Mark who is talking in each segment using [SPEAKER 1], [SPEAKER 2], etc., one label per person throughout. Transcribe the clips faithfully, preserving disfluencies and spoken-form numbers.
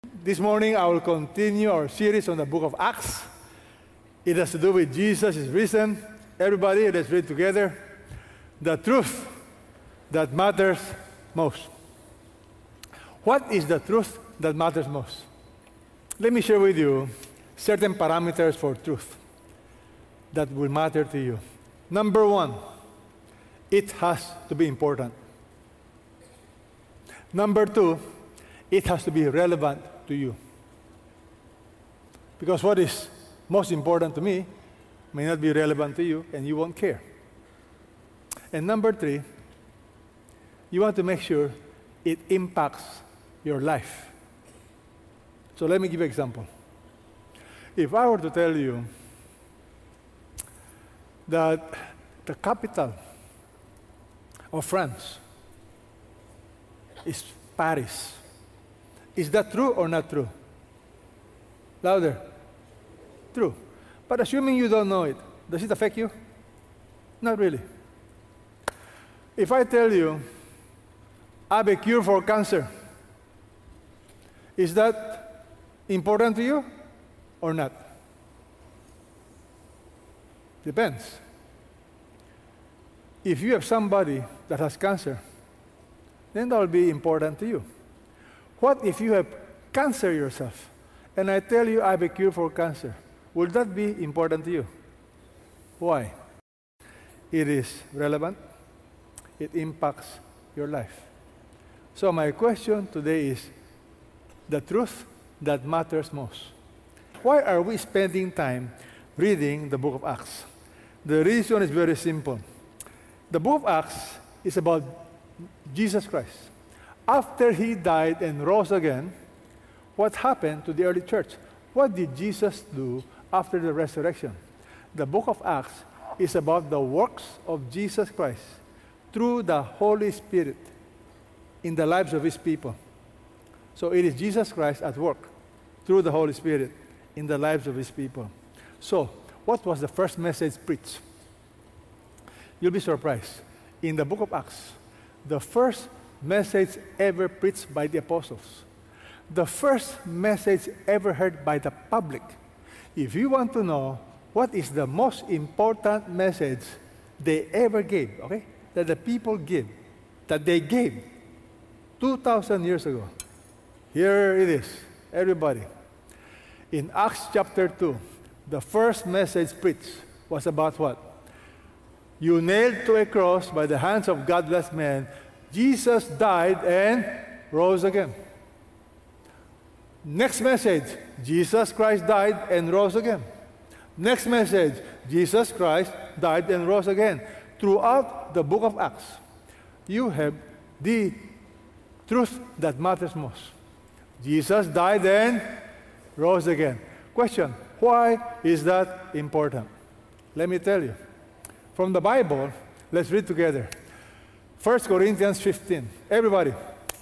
[SPEAKER 1] This morning, I will continue our series on the book of Acts. It has to do with Jesus is risen. Everybody, let's read together. The truth that matters most. What is the truth that matters most? Let me share with you certain parameters for truth that will matter to you. Number one, it has to be important. Number two, it has to be relevant to you. Because what is most important to me may not be relevant to you, and you won't care. And number three, you want to make sure it impacts your life. So let me give you an example. If I were to tell you that the capital of France is Paris, is that true or not true? Louder. True. But assuming you don't know it, does it affect you? Not really. If I tell you, I have a cure for cancer, is that important to you or not? Depends. If you have somebody that has cancer, then that will be important to you. What if you have cancer yourself, and I tell you I have a cure for cancer? Will that be important to you? Why? It is relevant. It impacts your life. So my question today is the truth that matters most. Why are we spending time reading the book of Acts? The reason is very simple. The book of Acts is about Jesus Christ. After he died and rose again, what happened to the early church? What did Jesus do after the resurrection? The book of Acts is about the works of Jesus Christ through the Holy Spirit in the lives of his people. So it is Jesus Christ at work through the Holy Spirit in the lives of his people. So, what was the first message preached? You'll be surprised. In the book of Acts, the first message ever preached by the apostles, the first message ever heard by the public. If you want to know what is the most important message they ever gave, okay, that the people give, that they gave two thousand years ago, here it is, everybody. In Acts chapter two, the first message preached was about what? You nailed to a cross by the hands of godless men, Jesus died and rose again. Next message, Jesus Christ died and rose again. Next message, Jesus Christ died and rose again. Throughout the book of Acts, you have the truth that matters most. Jesus died and rose again. Question, why is that important? Let me tell you. From the Bible, let's read together. First Corinthians fifteen. Everybody.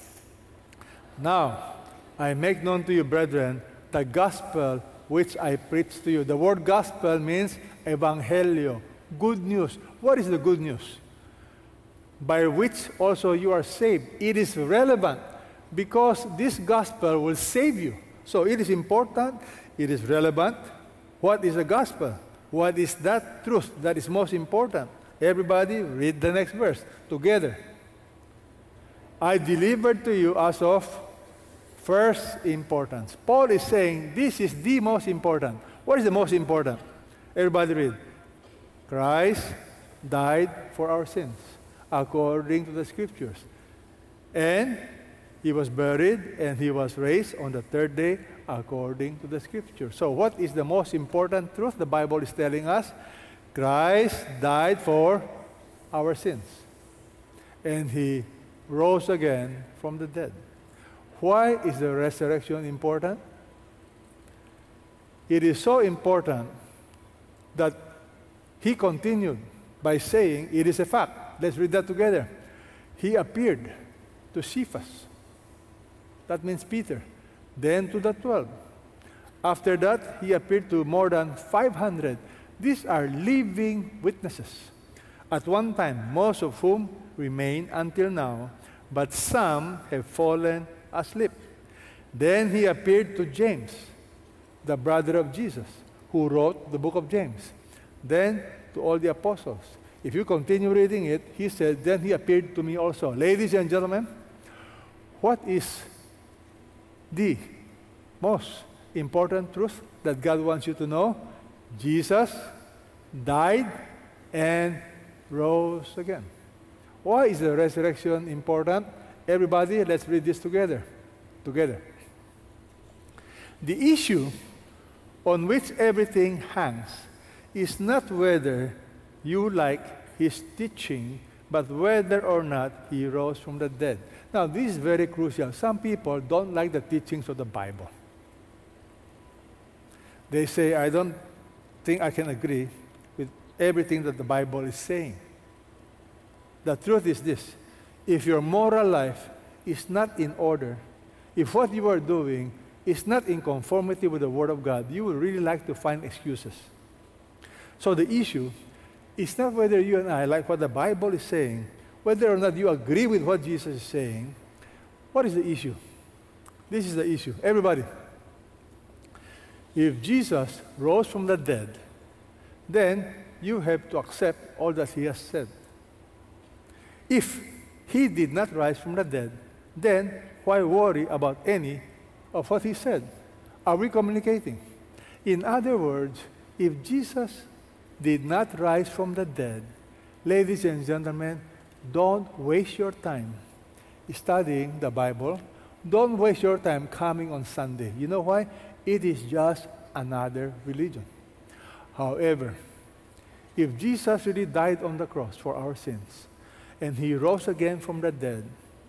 [SPEAKER 1] Now, I make known to you, brethren, the gospel which I preach to you. The word gospel means evangelio, good news. What is the good news? By which also you are saved. It is relevant because this gospel will save you. So it is important, it is relevant. What is the gospel? What is that truth that is most important? Everybody read the next verse together. I delivered to you as of first importance. Paul is saying this is the most important. What is the most important? Everybody read. Christ died for our sins according to the scriptures. And he was buried and he was raised on the third day according to the scripture. So what is the most important truth the Bible is telling us? Christ died for our sins. And he rose again from the dead. Why is the resurrection important? It is so important that he continued by saying it is a fact. Let's read that together. He appeared to Cephas. That means Peter. Then to the twelve. After that, he appeared to more than five hundred. These are living witnesses. At one time, most of whom remain until now, but some have fallen asleep. Then he appeared to James, the brother of Jesus, who wrote the book of James. Then to all the apostles. If you continue reading it, he said, then he appeared to me also. Ladies and gentlemen, what is the most important truth that God wants you to know? Jesus died and rose again. Why is the resurrection important? Everybody, let's read this together. Together. The issue on which everything hangs is not whether you like his teaching, but whether or not he rose from the dead. Now, this is very crucial. Some people don't like the teachings of the Bible. They say, I don't think I can agree with everything that the Bible is saying. The truth is this: if your moral life is not in order, if what you are doing is not in conformity with the Word of God, you will really like to find excuses. So the issue is not whether you and I like what the Bible is saying, whether or not you agree with what Jesus is saying. What is the issue? This is the issue. Everybody, if Jesus rose from the dead, then you have to accept all that he has said. If he did not rise from the dead, then why worry about any of what he said? Are we communicating? In other words, if Jesus did not rise from the dead, ladies and gentlemen, don't waste your time studying the Bible. Don't waste your time coming on Sunday. You know why? It is just another religion. However, if Jesus really died on the cross for our sins, and he rose again from the dead,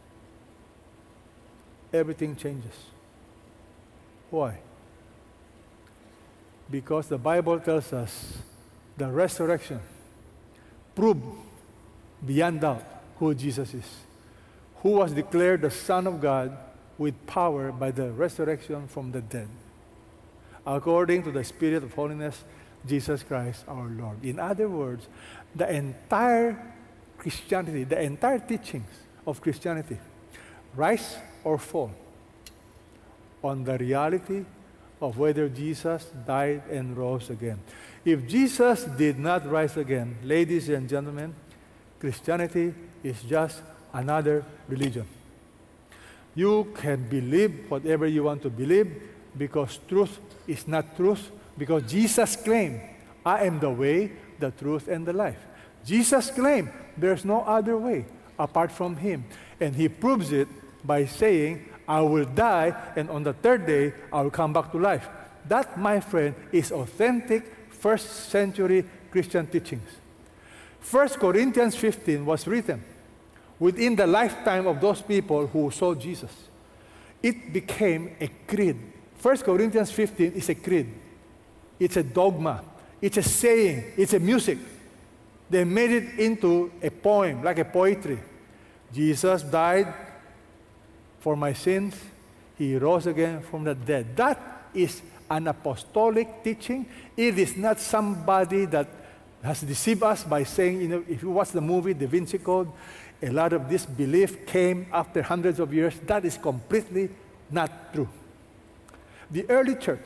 [SPEAKER 1] everything changes. Why? Because the Bible tells us the resurrection proved beyond doubt who Jesus is, who was declared the Son of God with power by the resurrection from the dead, according to the Spirit of holiness, Jesus Christ our Lord. In other words, the entire Christianity, the entire teachings of Christianity, rise or fall on the reality of whether Jesus died and rose again. If Jesus did not rise again, ladies and gentlemen, Christianity is just another religion. You can believe whatever you want to believe because truth is not truth, because Jesus claimed, I am the way, the truth, and the life. Jesus claimed there's no other way apart from him. And he proves it by saying, I will die, and on the third day, I will come back to life. That, my friend, is authentic first century Christian teachings. First Corinthians fifteen was written within the lifetime of those people who saw Jesus. It became a creed. First Corinthians fifteen is a creed. It's a dogma. It's a saying. It's a music. They made it into a poem, like a poetry. Jesus died for my sins. He rose again from the dead. That is an apostolic teaching. It is not somebody that has deceived us by saying, you know, if you watch the movie, Da Vinci Code, a lot of this belief came after hundreds of years. That is completely not true. The early church,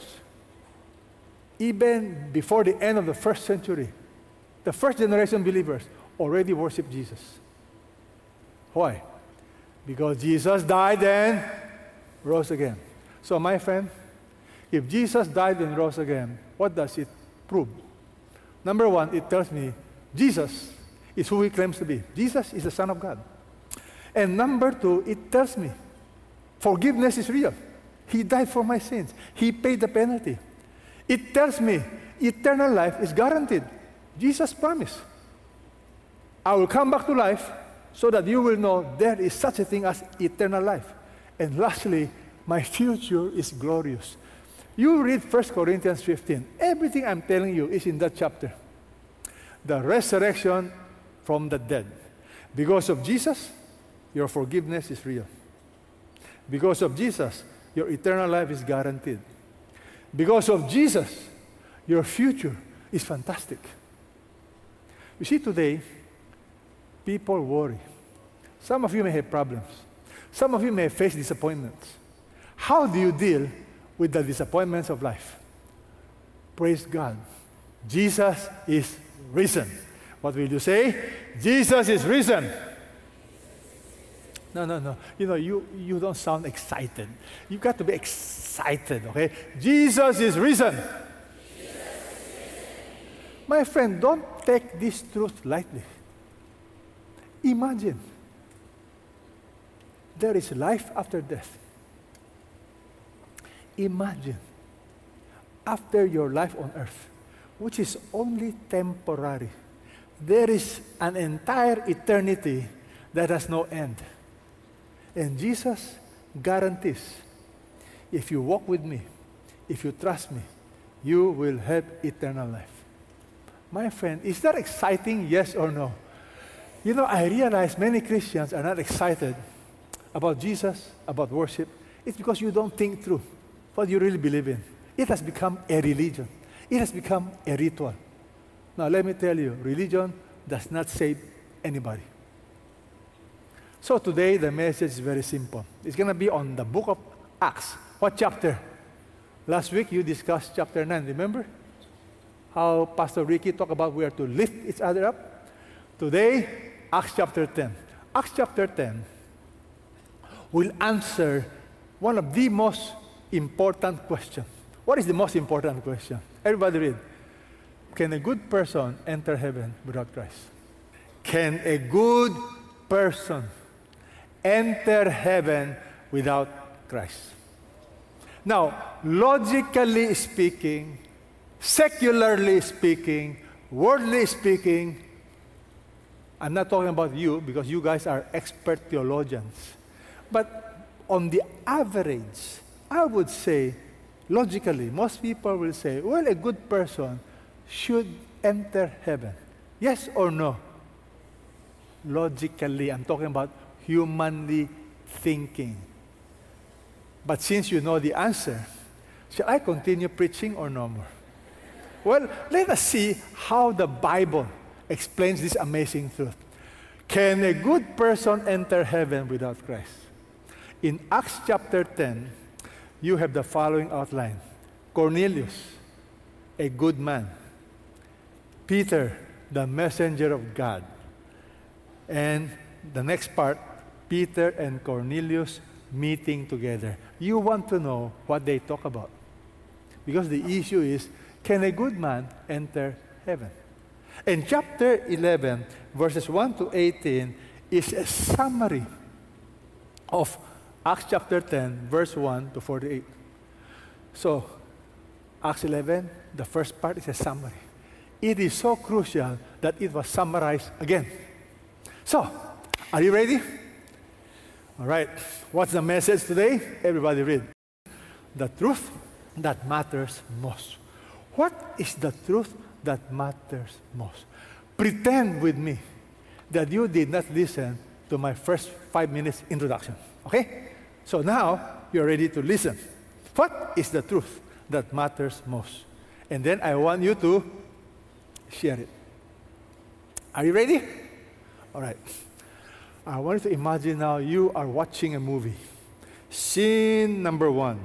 [SPEAKER 1] even before the end of the first century, the first generation believers already worshiped Jesus. Why? Because Jesus died and rose again. So my friend, if Jesus died and rose again, what does it prove? Number one, it tells me Jesus is who he claims to be. Jesus is the Son of God. And number two, it tells me forgiveness is real. He died for my sins. He paid the penalty. It tells me eternal life is guaranteed. Jesus promised, I will come back to life so that you will know there is such a thing as eternal life. And lastly, my future is glorious. You read First Corinthians fifteen. Everything I'm telling you is in that chapter. The resurrection from the dead. Because of Jesus, your forgiveness is real. Because of Jesus, your eternal life is guaranteed. Because of Jesus, your future is fantastic. You see, today, people worry. Some of you may have problems. Some of you may face disappointments. How do you deal with the disappointments of life? Praise God. Jesus is risen. What will you say? Jesus is risen. No, no, no. You know, you, you don't sound excited. You've got to be excited, okay? Jesus is risen. My friend, don't take this truth lightly. Imagine there is life after death. Imagine after your life on earth, which is only temporary, there is an entire eternity that has no end. And Jesus guarantees, if you walk with me, if you trust me, you will have eternal life. My friend, is that exciting, yes or no? You know, I realize many Christians are not excited about Jesus, about worship. It's because you don't think through what you really believe in. It has become a religion. It has become a ritual. Now, let me tell you, religion does not save anybody. So today, the message is very simple. It's going to be on the book of Acts. What chapter? Last week, you discussed chapter nine, remember? How Pastor Ricky talked about we are to lift each other up. Today, Acts chapter ten. Acts chapter ten will answer one of the most important questions. What is the most important question? Everybody read. Can a good person enter heaven without Christ? Can a good person enter heaven without Christ? Now, logically speaking, secularly speaking, worldly speaking, I'm not talking about you because you guys are expert theologians. But on the average, I would say, logically, most people will say, well, a good person should enter heaven. Yes or no? Logically, I'm talking about humanly thinking. But since you know the answer, shall I continue preaching or no more? Well, let us see how the Bible explains this amazing truth. Can a good person enter heaven without Christ? In Acts chapter ten, you have the following outline. Cornelius, a good man. Peter, the messenger of God. And the next part, Peter and Cornelius meeting together. You want to know what they talk about. Because the issue is, can a good man enter heaven? And chapter eleven, verses one to eighteen, is a summary of Acts chapter ten, verse one to forty-eight. So, Acts eleven, the first part is a summary. It is so crucial that it was summarized again. So, are you ready? All right. What's the message today? Everybody read. The truth that matters most. What is the truth that matters most? Pretend with me that you did not listen to my first five minutes introduction. Okay? So now, you're ready to listen. What is the truth that matters most? And then I want you to share it. Are you ready? All right. I want you to imagine now you are watching a movie. Scene number one.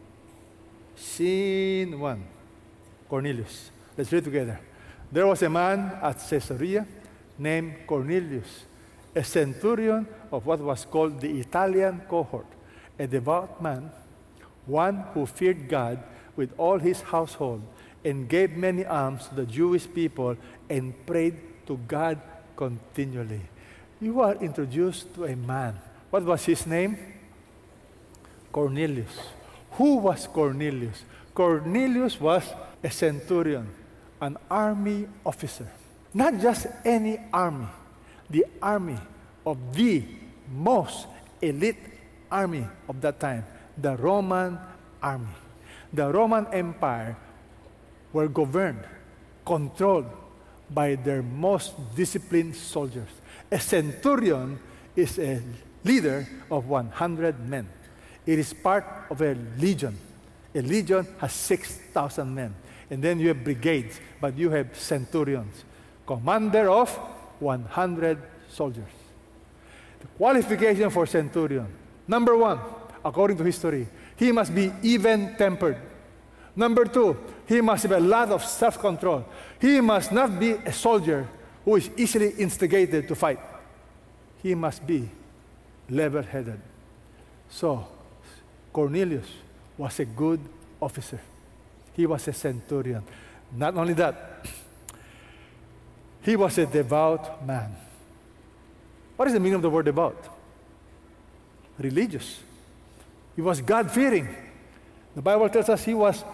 [SPEAKER 1] Scene one. Cornelius. Let's read together. There was a man at Caesarea named Cornelius, a centurion of what was called the Italian cohort, a devout man, one who feared God with all his household and gave many alms to the Jewish people and prayed to God continually. You are introduced to a man. What was his name? Cornelius. Who was Cornelius? Cornelius was a centurion, an army officer. Not just any army, the army of the most elite army of that time, the Roman army. The Roman Empire were governed, controlled by their most disciplined soldiers. A centurion is a leader of one hundred men. It is part of a legion. A legion has six thousand men. And then you have brigades, but you have centurions, commander of one hundred soldiers. The qualification for centurion. Number one, according to history, He must be even-tempered. Number two, he must have a lot of self-control. He must not be a soldier who is easily instigated to fight. He must be level-headed. So, Cornelius was a good officer. He was a centurion. Not only that, he was a devout man. What is the meaning of the word devout? Religious. He was God-fearing. The Bible tells us he was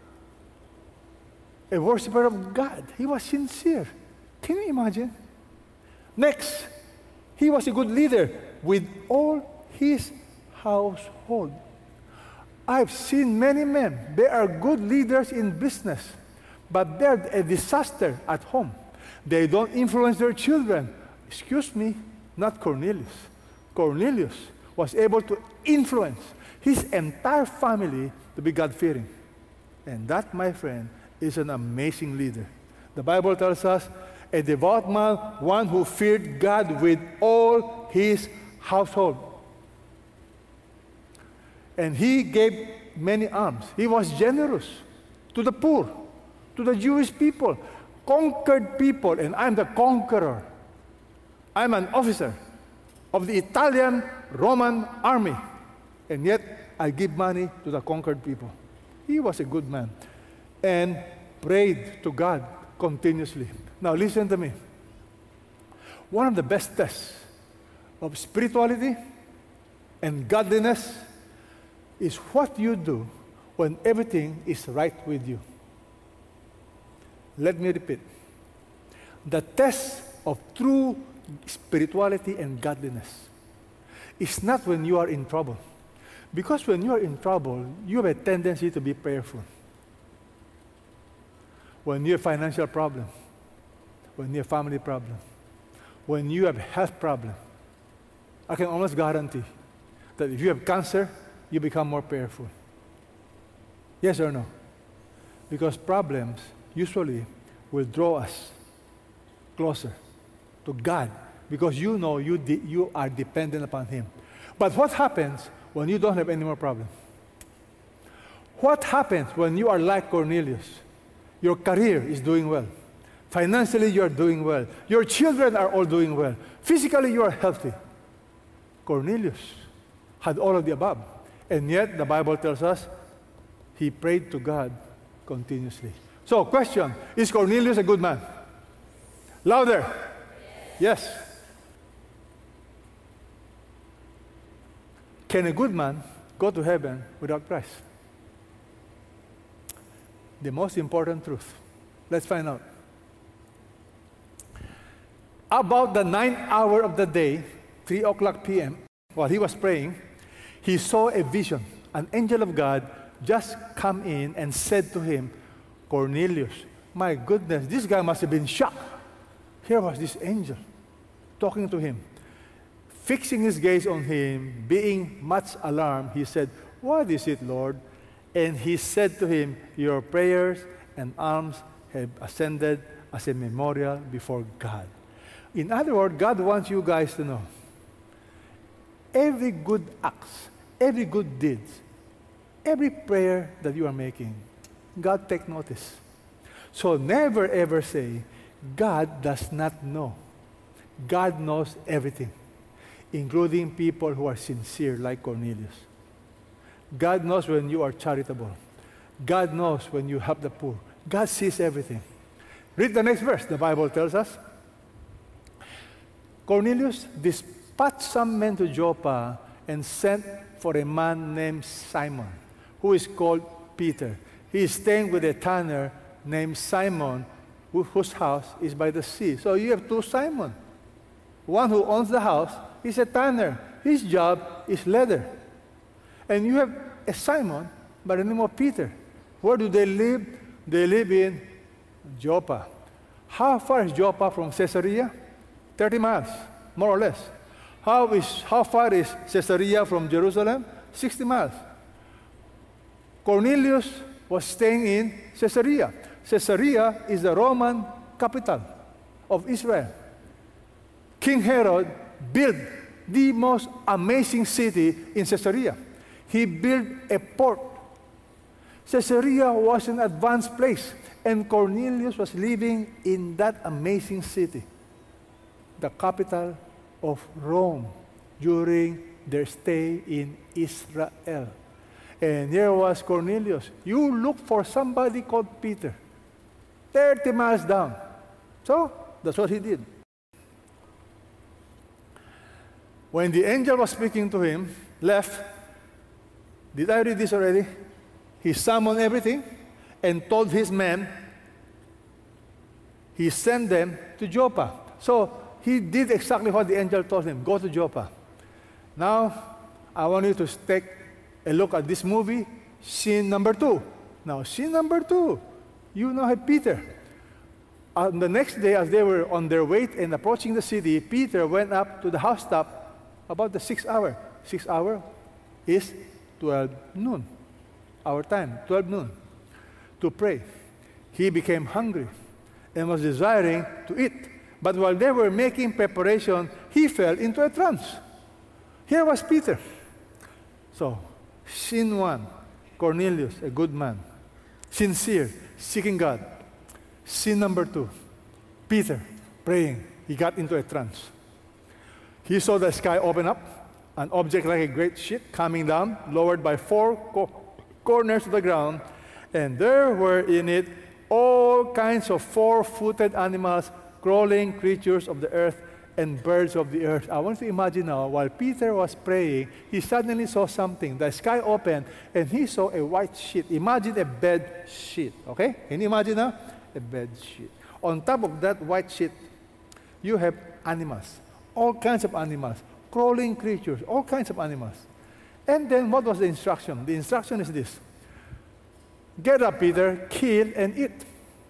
[SPEAKER 1] a worshiper of God. He was sincere. Can you imagine? Next, he was a good leader with all his household. I've seen many men. They are good leaders in business, but they're a disaster at home. They don't influence their children. Excuse me, not Cornelius. Cornelius was able to influence his entire family to be God-fearing. And that, my friend, is an amazing leader. The Bible tells us, a devout man, one who feared God with all his household. And he gave many alms. He was generous to the poor, to the Jewish people, conquered people, and I'm the conqueror. I'm an officer of the Italian Roman army, and yet I give money to the conquered people. He was a good man and prayed to God continuously. Now listen to me. One of the best tests of spirituality and godliness is what you do when everything is right with you. Let me repeat. The test of true spirituality and godliness is not when you are in trouble. Because when you are in trouble, you have a tendency to be prayerful. When you have financial problem, when you have family problem, when you have health problem, I can almost guarantee that if you have cancer, you become more prayerful. Yes or no? Because problems usually will draw us closer to God because you know you, de- you are dependent upon Him. But what happens when you don't have any more problems? What happens when you are like Cornelius? Your career is doing well. Financially, you are doing well. Your children are all doing well. Physically, you are healthy. Cornelius had all of the above. And yet, the Bible tells us, he prayed to God continuously. So, question, is Cornelius a good man? Louder. Yes. Can a good man go to heaven without Christ? The most important truth. Let's find out. About the ninth hour of the day, three o'clock p m, while he was praying, he saw a vision. An angel of God just come in and said to him, Cornelius, my goodness, this guy must have been shocked. Here was this angel talking to him. Fixing his gaze on him, being much alarmed, he said, what is it, Lord? And he said to him, your prayers and alms have ascended as a memorial before God. In other words, God wants you guys to know, every good act, every good deed, every prayer that you are making, God takes notice. So never ever say, God does not know. God knows everything, including people who are sincere like Cornelius. God knows when you are charitable. God knows when you help the poor. God sees everything. Read the next verse. The Bible tells us, Cornelius dispatched some men to Joppa and sent for a man named Simon, who is called Peter. He is staying with a tanner named Simon, whose house is by the sea. So you have two Simon. One who owns the house is a tanner. His job is leather. And you have a Simon by the name of Peter. Where do they live? They live in Joppa. How far is Joppa from Caesarea? thirty miles, more or less. How, is, how far is Caesarea from Jerusalem? sixty miles. Cornelius was staying in Caesarea. Caesarea is the Roman capital of Israel. King Herod built the most amazing city in Caesarea. He built a port. Caesarea was an advanced place, and Cornelius was living in that amazing city, the capital of Rome, during their stay in Israel. And here was Cornelius. You look for somebody called Peter, thirty miles down. So, that's what he did. When the angel was speaking to him, left, did I read this already? He summoned everything and told his men, he sent them to Joppa. So, he did exactly what the angel told him, go to Joppa. Now, I want you to take a look at this movie, scene number two. Now, scene number two, you now have Peter. On the next day, as they were on their way and approaching the city, Peter went up to the housetop about the sixth hour. Sixth hour is twelve noon, our time, twelve noon, to pray. He became hungry and was desiring to eat. But while they were making preparation, he fell into a trance. Here was Peter. So, scene one, Cornelius, a good man, sincere, seeking God. Scene number two, Peter, praying. He got into a trance. He saw the sky open up, an object like a great ship coming down, lowered by four co- corners to the ground, and there were in it all kinds of four-footed animals, crawling creatures of the earth, and birds of the earth. I want you to imagine now, while Peter was praying, he suddenly saw something. The sky opened, and he saw a white sheet. Imagine a bed sheet, okay? Can you imagine now? A bed sheet. On top of that white sheet, you have animals, all kinds of animals, crawling creatures, all kinds of animals. And then what was the instruction? The instruction is this: get up, Peter, kill and eat.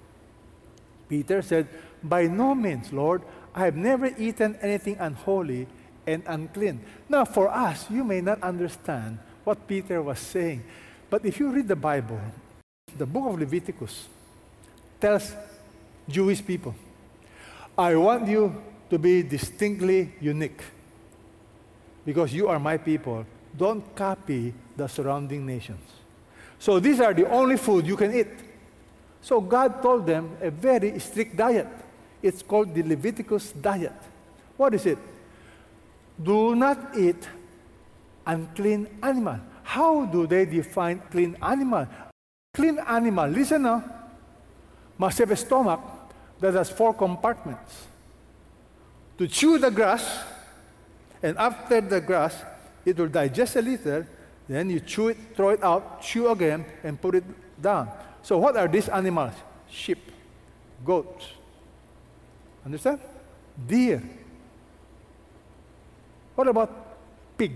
[SPEAKER 1] Peter said, by no means, Lord, I have never eaten anything unholy and unclean. Now, for us, you may not understand what Peter was saying, but if you read the Bible, the book of Leviticus tells Jewish people, I want you to be distinctly unique because you are my people. Don't copy the surrounding nations. So these are the only food you can eat. So God told them a very strict diet. It's called the Leviticus diet. What is it? Do not eat unclean animal. How do they define clean animal? Clean animal, listen now, must have a stomach that has four compartments. To chew the grass, and after the grass, it will digest a little, then you chew it, throw it out, chew again, and put it down. So what are these animals? Sheep, goats. Understand? Deer. What about pig?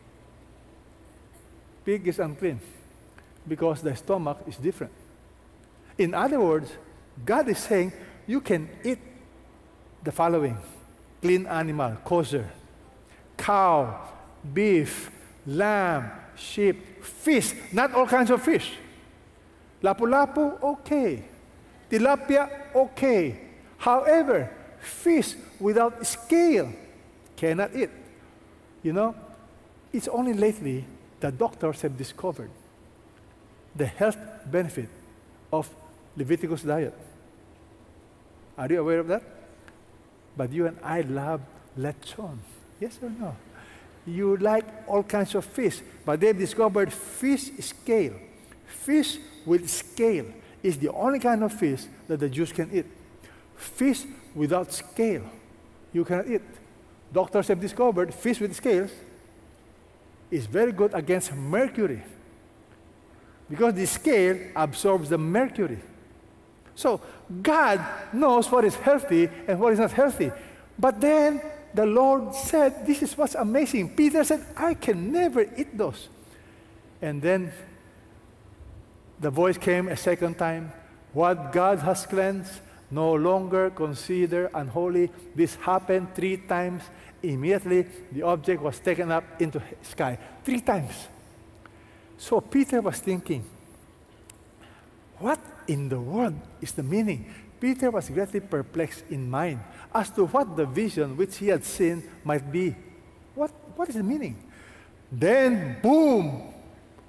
[SPEAKER 1] Pig is unclean because the stomach is different. In other words, God is saying you can eat the following: clean animal, kosher, cow, beef, lamb, sheep, fish, not all kinds of fish. Lapu-lapu, okay. Tilapia, okay. However, fish without scale cannot eat. You know, it's only lately that doctors have discovered the health benefit of Leviticus diet. Are you aware of that? But you and I love lechon. Yes or no? You like all kinds of fish, but they've discovered fish scale. Fish with scale is the only kind of fish that the Jews can eat. Fish without scale, you cannot eat. Doctors have discovered fish with scales is very good against mercury because the scale absorbs the mercury. So God knows what is healthy and what is not healthy. But then the Lord said, this is what's amazing. Peter said, I can never eat those. And then the voice came a second time, what God has cleansed, no longer consider unholy. This happened three times. Immediately, the object was taken up into the sky. Three times. So Peter was thinking, what in the world is the meaning? Peter was greatly perplexed in mind as to what the vision which he had seen might be. What, what is the meaning? Then, boom,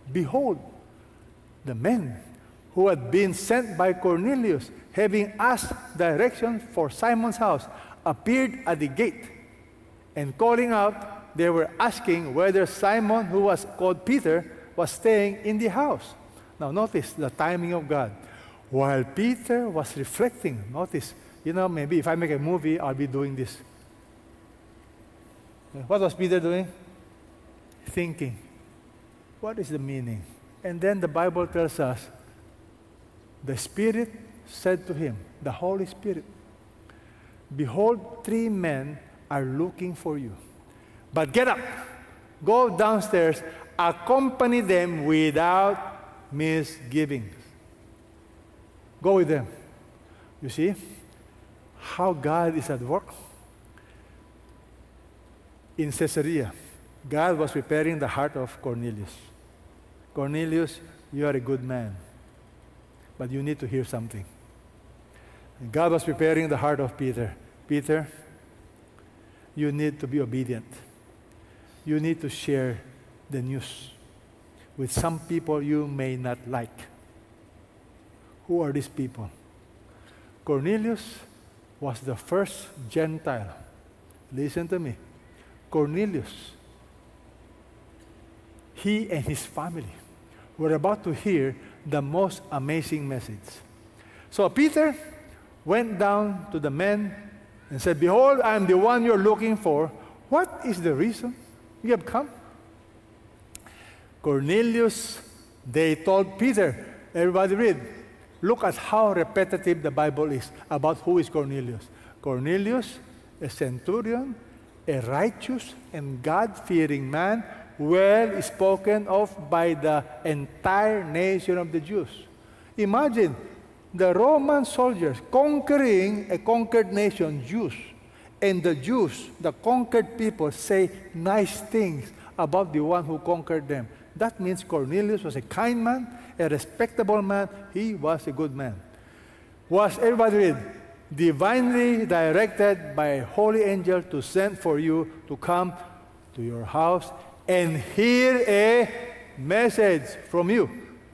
[SPEAKER 1] behold, the men who had been sent by Cornelius, having asked direction for Simon's house, appeared at the gate. And calling out, they were asking whether Simon, who was called Peter, was staying in the house. Now notice the timing of God. While Peter was reflecting, notice, you know, maybe if I make a movie, I'll be doing this. What was Peter doing? Thinking. What is the meaning? And then the Bible tells us, the Spirit said to him, the Holy Spirit, behold, three men are looking for you. But get up, go downstairs, accompany them without misgivings. Go with them. You see how God is at work? In Caesarea, God was preparing the heart of Cornelius. Cornelius, you are a good man, but you need to hear something. And God was preparing the heart of Peter. Peter, you need to be obedient. You need to share the news with some people you may not like. Who are these people? Cornelius was the first Gentile. Listen to me. Cornelius, he and his family were about to hear the most amazing message. So Peter went down to the men and said, behold, I am the one you're looking for. What is the reason you have come? Cornelius, they told Peter, everybody read, look at how repetitive the Bible is about who is Cornelius. Cornelius, a centurion, a righteous and God-fearing man, well spoken of by the entire nation of the Jews. Imagine the Roman soldiers conquering a conquered nation, Jews, and the Jews, the conquered people, say nice things about the one who conquered them. That means Cornelius was a kind man, a respectable man. He was a good man. Was, everybody read, divinely directed by a holy angel to send for you to come to your house and hear a message from you.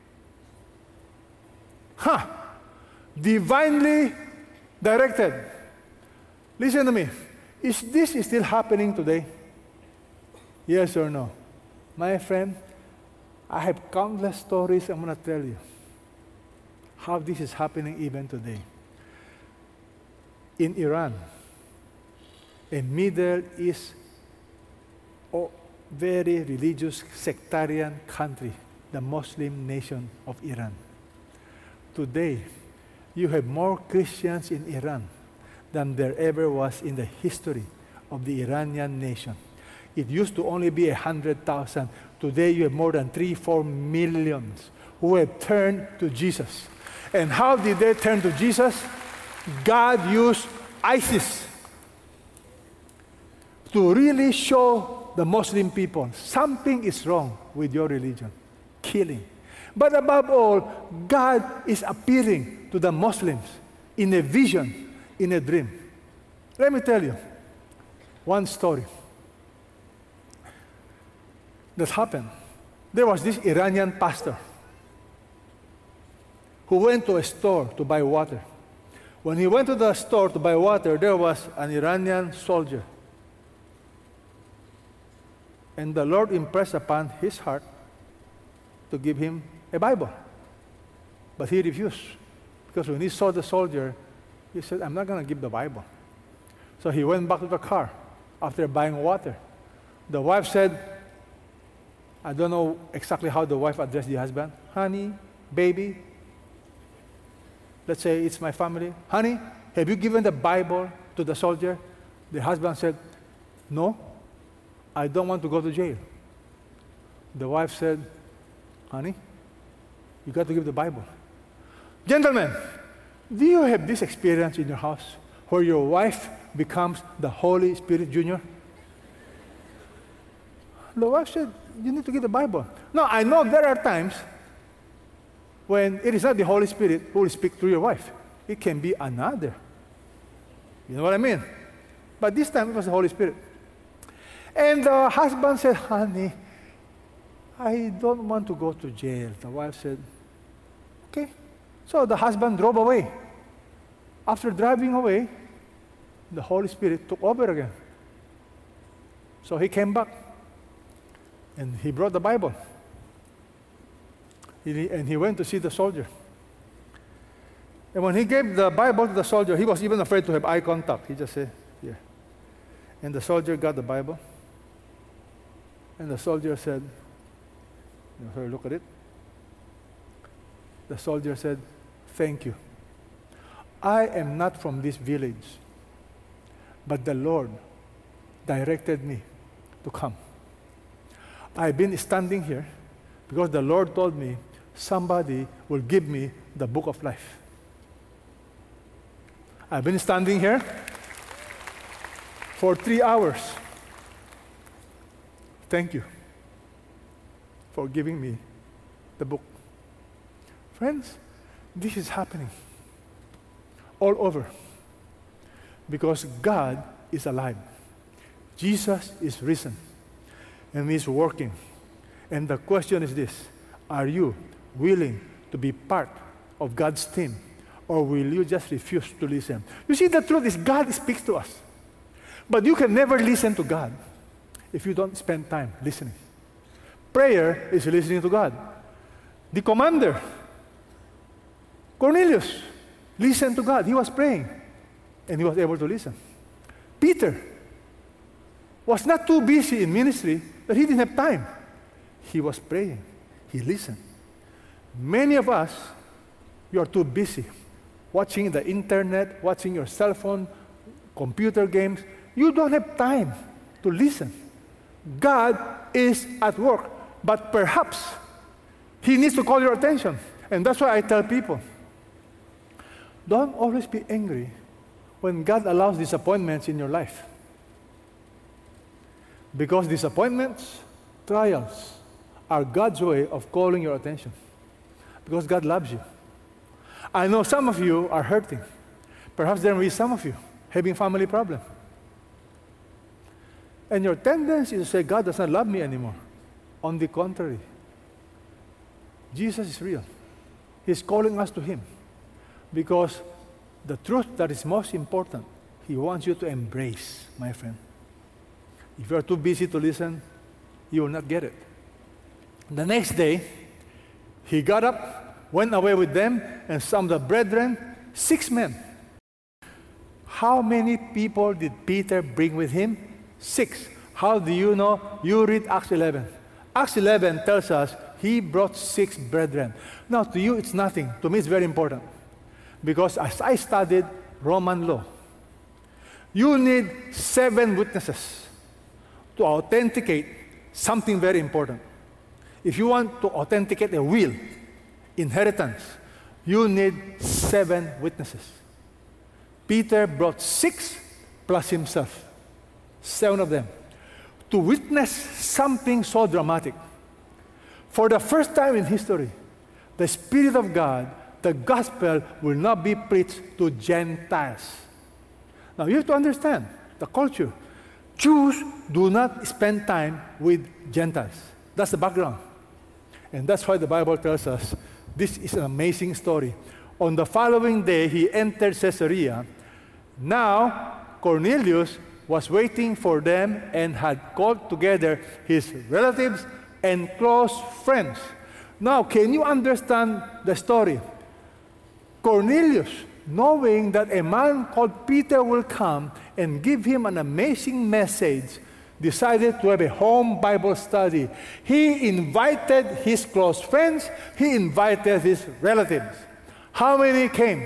[SPEAKER 1] Huh. Divinely directed. Listen to me. Is this still happening today? Yes or no? My friend, I have countless stories I'm going to tell you how this is happening even today. In Iran, a Middle East, oh, very religious sectarian country, the Muslim nation of Iran. Today, you have more Christians in Iran than there ever was in the history of the Iranian nation. It used to only be one hundred thousand. Today, you have more than three, four millions who have turned to Jesus. And how did they turn to Jesus? God used ISIS to really show the Muslim people something is wrong with your religion, killing. But above all, God is appearing to the Muslims in a vision, in a dream. Let me tell you one story that happened. There was this Iranian pastor who went to a store to buy water. When he went to the store to buy water, there was an Iranian soldier. And the Lord impressed upon his heart to give him a Bible. But he refused. Because when he saw the soldier, he said, I'm not going to give the Bible. So he went back to the car after buying water. The wife said, I don't know exactly how the wife addressed the husband. Honey, baby, let's say it's my family. Honey, have you given the Bible to the soldier? The husband said, no, I don't want to go to jail. The wife said, honey, you got to give the Bible. Gentlemen, do you have this experience in your house where your wife becomes the Holy Spirit Junior? The wife said, you need to give the Bible. No, I know there are times when it is not the Holy Spirit who will speak through your wife. It can be another. You know what I mean? But this time it was the Holy Spirit. And the husband said, honey, I don't want to go to jail. The wife said, okay. So the husband drove away. After driving away, the Holy Spirit took over again. So he came back and he brought the Bible. He, and he went to see the soldier. And when he gave the Bible to the soldier, he was even afraid to have eye contact. He just said, here. And the soldier got the Bible. And the soldier said, you know, look at it. The soldier said, thank you. I am not from this village, but the Lord directed me to come. I've been standing here because the Lord told me somebody will give me the book of life. I've been standing here for three hours. Thank you for giving me the book. Friends, this is happening all over because God is alive. Jesus is risen and He's working. And the question is this: are you willing to be part of God's team, or will you just refuse to listen? You see, the truth is God speaks to us, but you can never listen to God if you don't spend time listening. Prayer is listening to God. The commander, Cornelius, listened to God. He was praying, and he was able to listen. Peter was not too busy in ministry that he didn't have time. He was praying. He listened. Many of us, you are too busy watching the internet, watching your cell phone, computer games. You don't have time to listen. God is at work, but perhaps He needs to call your attention. And that's why I tell people, don't always be angry when God allows disappointments in your life. Because disappointments, trials, are God's way of calling your attention. Because God loves you. I know some of you are hurting. Perhaps there may be some of you having family problems. And your tendency is to say, God does not love me anymore. On the contrary, Jesus is real. He's calling us to Him. Because the truth that is most important, He wants you to embrace, my friend. If you are too busy to listen, you will not get it. The next day, he got up, went away with them, and some of the brethren, six men. How many people did Peter bring with him? Six. How do you know? You read Acts eleven. Acts eleven tells us he brought six brethren. Now, to you, it's nothing. To me, it's very important. Because as I studied Roman law, you need seven witnesses to authenticate something very important. If you want to authenticate a will, inheritance, you need seven witnesses. Peter brought six plus himself, seven of them, to witness something so dramatic. For the first time in history, the Spirit of God, the gospel will not be preached to Gentiles. Now you have to understand the culture. Jews do not spend time with Gentiles. That's the background. And that's why the Bible tells us this is an amazing story. On the following day, he entered Caesarea. Now, Cornelius was waiting for them and had called together his relatives and close friends. Now, can you understand the story? Cornelius, knowing that a man called Peter will come and give him an amazing message, decided to have a home Bible study. He invited his close friends. He invited his relatives. How many came?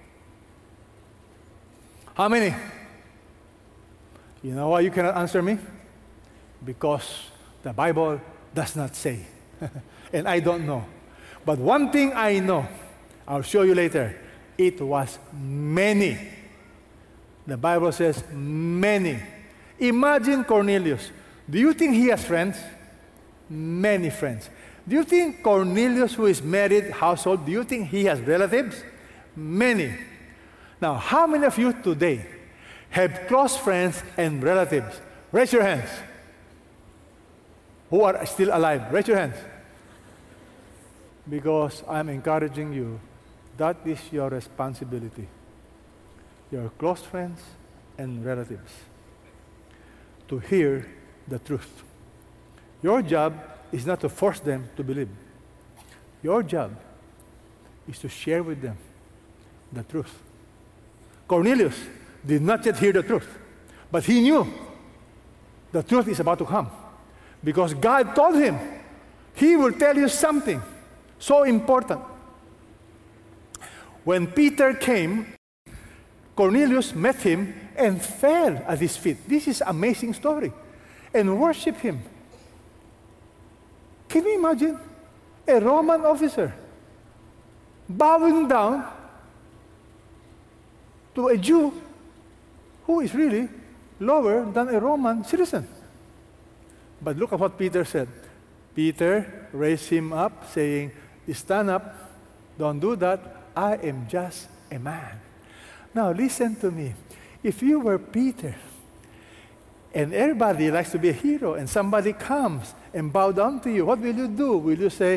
[SPEAKER 1] How many? You know why you cannot answer me? Because the Bible does not say. And I don't know. But one thing I know, I'll show you later. It was many. The Bible says many. Imagine Cornelius. Do you think he has friends? Many friends. Do you think Cornelius, who is married household, do you think he has relatives? Many. Now, how many of you today have close friends and relatives? Raise your hands. who are still alive? Raise your hands. Because I'm encouraging you, that is your responsibility. Your close friends and relatives, to hear the truth. Your job is not to force them to believe. Your job is to share with them the truth. Cornelius did not yet hear the truth, but he knew the truth is about to come because God told him he will tell you something so important. When Peter came, Cornelius met him and fell at his feet. This is an amazing story. And worshiped him. Can you imagine? A Roman officer bowing down to a Jew who is really lower than a Roman citizen. But look at what Peter said. Peter raised him up, saying, stand up, don't do that, I am just a man. Now listen to me. If you were Peter, and everybody likes to be a hero, and somebody comes and bow down to you, what will you do? Will you say,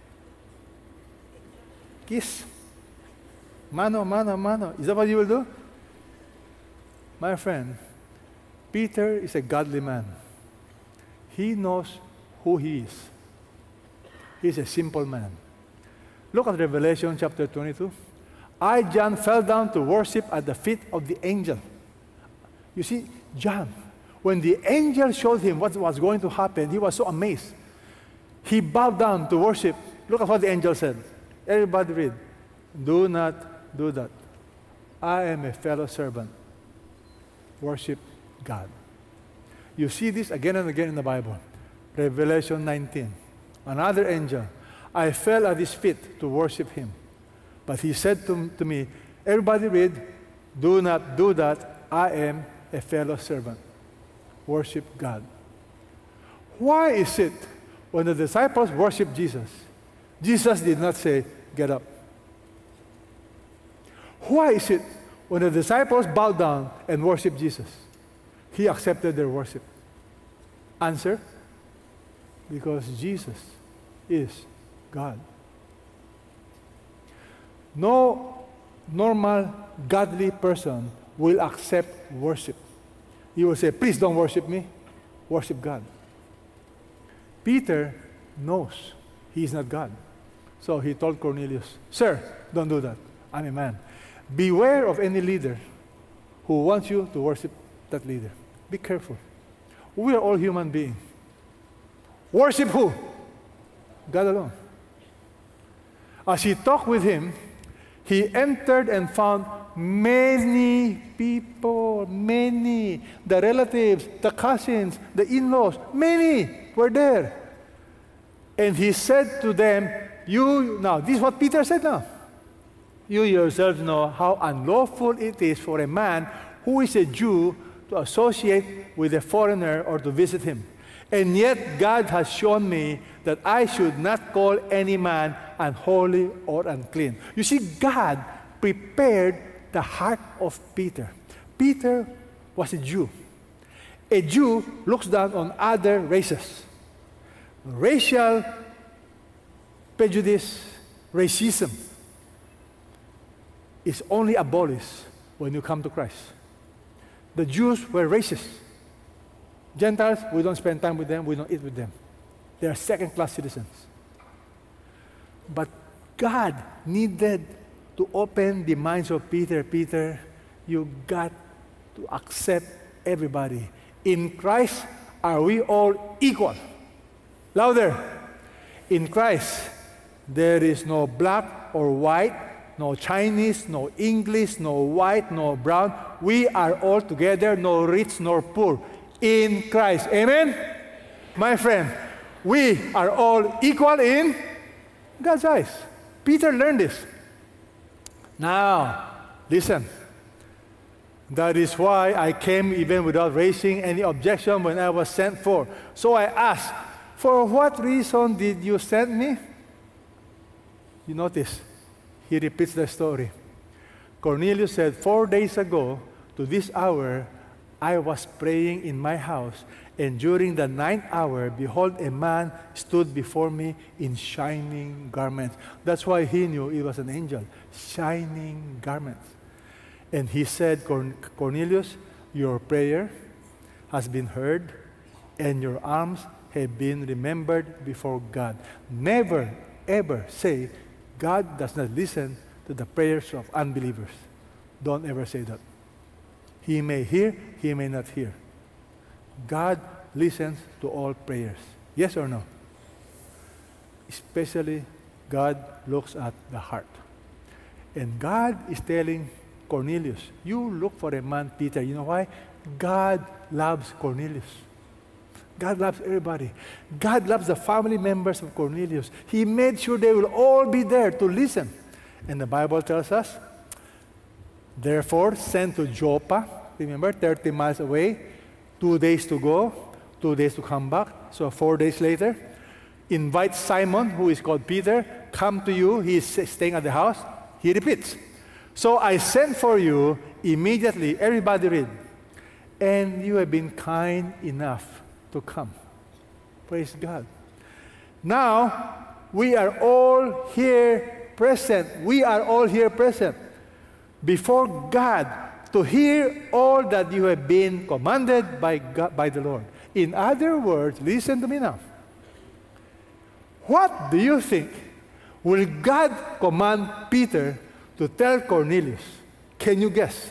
[SPEAKER 1] kiss? Mano, mano, mano. Is that what you will do? My friend, Peter is a godly man. He knows who he is. He's a simple man. Look at Revelation chapter twenty-two. I, John, fell down to worship at the feet of the angel. You see, John, when the angel showed him what was going to happen, he was so amazed. He bowed down to worship. Look at what the angel said. Everybody read. Do not do that. I am a fellow servant. Worship God. You see this again and again in the Bible. Revelation nineteen. Another angel. I fell at his feet to worship him. But he said to, to me, everybody read, do not do that. I am a fellow servant. Worship God. Why is it when the disciples worship Jesus, Jesus did not say, get up? Why is it when the disciples bowed down and worshiped Jesus, he accepted their worship? Answer, because Jesus is God. No normal, godly person will accept worship. He will say, please don't worship me, worship God. Peter knows he is not God. So he told Cornelius, sir, don't do that. I'm a man. Beware of any leader who wants you to worship that leader. Be careful. We are all human beings. Worship who? God alone. As he talked with him, he entered and found many people, many, the relatives, the cousins, the in-laws, many were there. And he said to them, you, now, this is what Peter said now. You yourselves know how unlawful it is for a man who is a Jew to associate with a foreigner or to visit him. And yet God has shown me that I should not call any man unholy or unclean. You see, God prepared the heart of Peter. Peter was a Jew. A Jew looks down on other races. Racial prejudice, racism is only abolished when you come to Christ. The Jews were racist. Gentiles, we don't spend time with them, we don't eat with them. They are second-class citizens. But God needed to open the minds of Peter. Peter, you got to accept everybody. In Christ, are we all equal? Louder. In Christ, there is no black or white, no Chinese, no English, no white, no brown. We are all together, no rich nor poor. In Christ. Amen? My friend, we are all equal in God's eyes. Peter learned this. Now, listen. That is why I came even without raising any objection when I was sent for. So I asked, for what reason did you send me? You notice, he repeats the story. Cornelius said, four days ago, to this hour, I was praying in my house, and during the ninth hour, behold, a man stood before me in shining garments. That's why he knew it was an angel. Shining garments. And he said, Cornelius, your prayer has been heard, and your alms have been remembered before God. Never, ever say, God does not listen to the prayers of unbelievers. Don't ever say that. He may hear, he may not hear. God listens to all prayers. Yes or no? Especially, God looks at the heart. And God is telling Cornelius, you look for a man, Peter. You know why? God loves Cornelius. God loves everybody. God loves the family members of Cornelius. He made sure they will all be there to listen. And the Bible tells us, therefore, send to Joppa, remember, thirty miles away, two days to go, two days to come back, so four days later. Invite Simon, who is called Peter, come to you. He is staying at the house. He repeats. So I sent for you immediately. Everybody read. And you have been kind enough to come. Praise God. Now, we are all here present. We are all here present before God to hear all that you have been commanded by God, by the Lord. In other words, listen to me now. What do you think will God command Peter to tell Cornelius? Can you guess?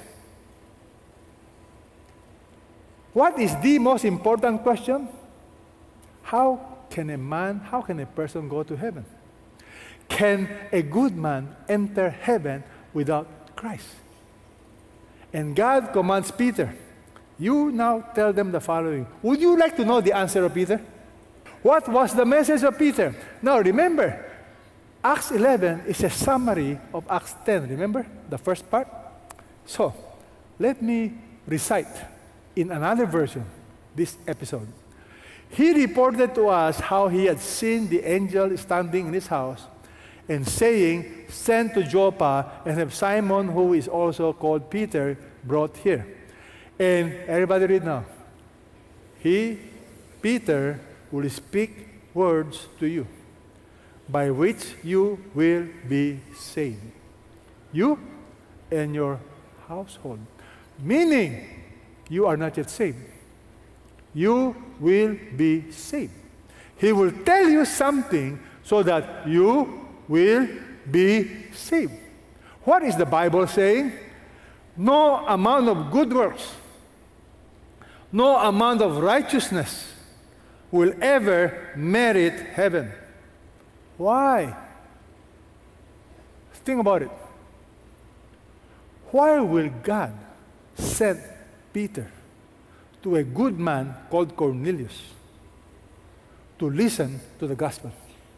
[SPEAKER 1] What is the most important question? How can a man, how can a person go to heaven? Can a good man enter heaven without Christ? And God commands Peter, you now tell them the following. Would you like to know the answer of Peter? What was the message of Peter? Now remember, Acts eleven is a summary of Acts ten. Remember the first part? So, let me recite in another version this episode. He reported to us how he had seen the angel standing in his house and saying, send to Joppa and have Simon, who is also called Peter, brought here. And everybody read now. He, Peter, will speak words to you, by which you will be saved. You and your household. Meaning, you are not yet saved. You will be saved. He will tell you something so that you will be saved. What is the Bible saying? No amount of good works, no amount of righteousness will ever merit heaven. Why? Think about it. Why will God send Peter to a good man called Cornelius to listen to the gospel?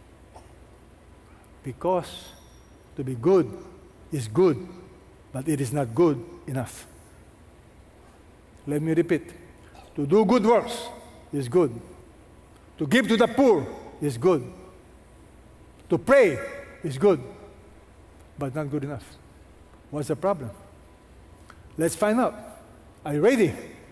[SPEAKER 1] Because to be good is good, but it is not good enough. Let me repeat. To do good works is good. To give to the poor is good. To pray is good, but not good enough. What's the problem? Let's find out. Are you ready?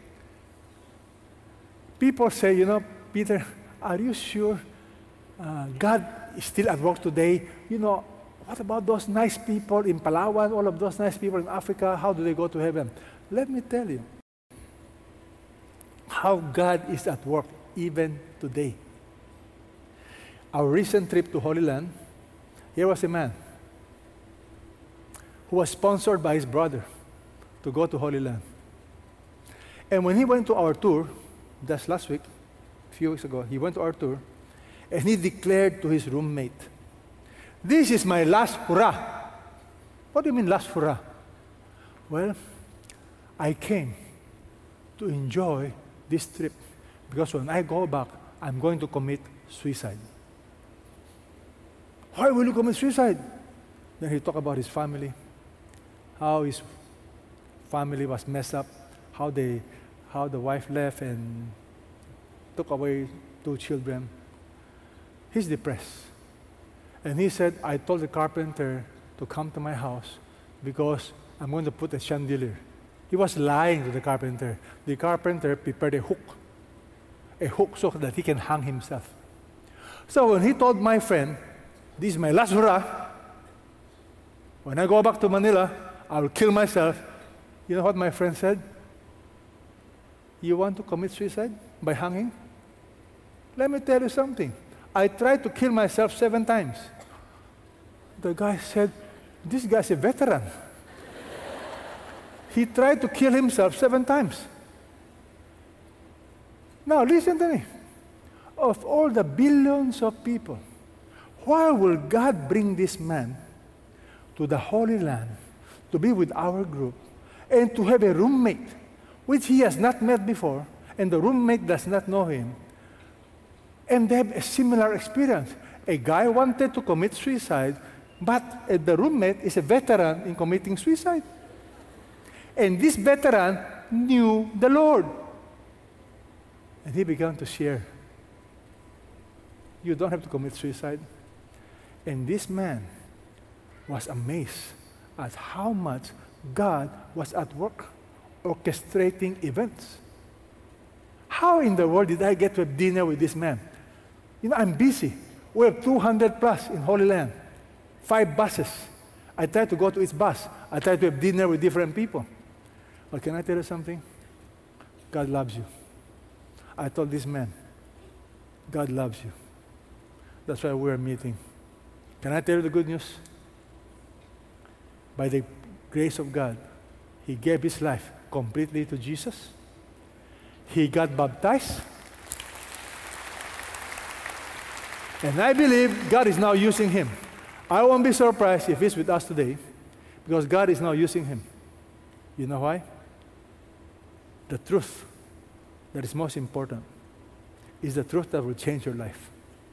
[SPEAKER 1] People say, you know, Peter, are you sure uh, God is still at work today? You know, what about those nice people in Palawan, all of those nice people in Africa? How do they go to heaven? Let me tell you how God is at work even today. Our recent trip to Holy Land, here was a man who was sponsored by his brother to go to Holy Land. And when he went to our tour, just last week, a few weeks ago, he went to our tour, and he declared to his roommate, this is my last hurrah. What do you mean last hurrah? Well, I came to enjoy this trip because when I go back, I'm going to commit suicide. Why will you commit suicide? Then he talked about his family, how his family was messed up, how they, how the wife left and took away two children. He's depressed. And he said, I told the carpenter to come to my house because I'm going to put a chandelier He was lying to the carpenter. The carpenter prepared a hook, a hook so that he can hang himself. So when he told my friend, this is my last hurrah, when I go back to Manila, I'll kill myself. You know what my friend said? You want to commit suicide by hanging? Let me tell you something. I tried to kill myself seven times. The guy said, this guy's a veteran. He tried to kill himself seven times. Now listen to me. Of all the billions of people, why will God bring this man to the Holy Land to be with our group and to have a roommate which he has not met before, and the roommate does not know him, and they have a similar experience? A guy wanted to commit suicide, but the roommate is a veteran in committing suicide. And this veteran knew the Lord. And he began to share. You don't have to commit suicide. And this man was amazed at how much God was at work orchestrating events. How in the world did I get to have dinner with this man? You know, I'm busy. We have two hundred plus in Holy Land, five buses. I try to go to each bus. I try to have dinner with different people. But can I tell you something? God loves you. I told this man, God loves you. That's why we're meeting. Can I tell you the good news? By the grace of God, he gave his life completely to Jesus. He got baptized. And I believe God is now using him. I won't be surprised if he's with us today, because God is now using him. You know why? The truth that is most important is the truth that will change your life.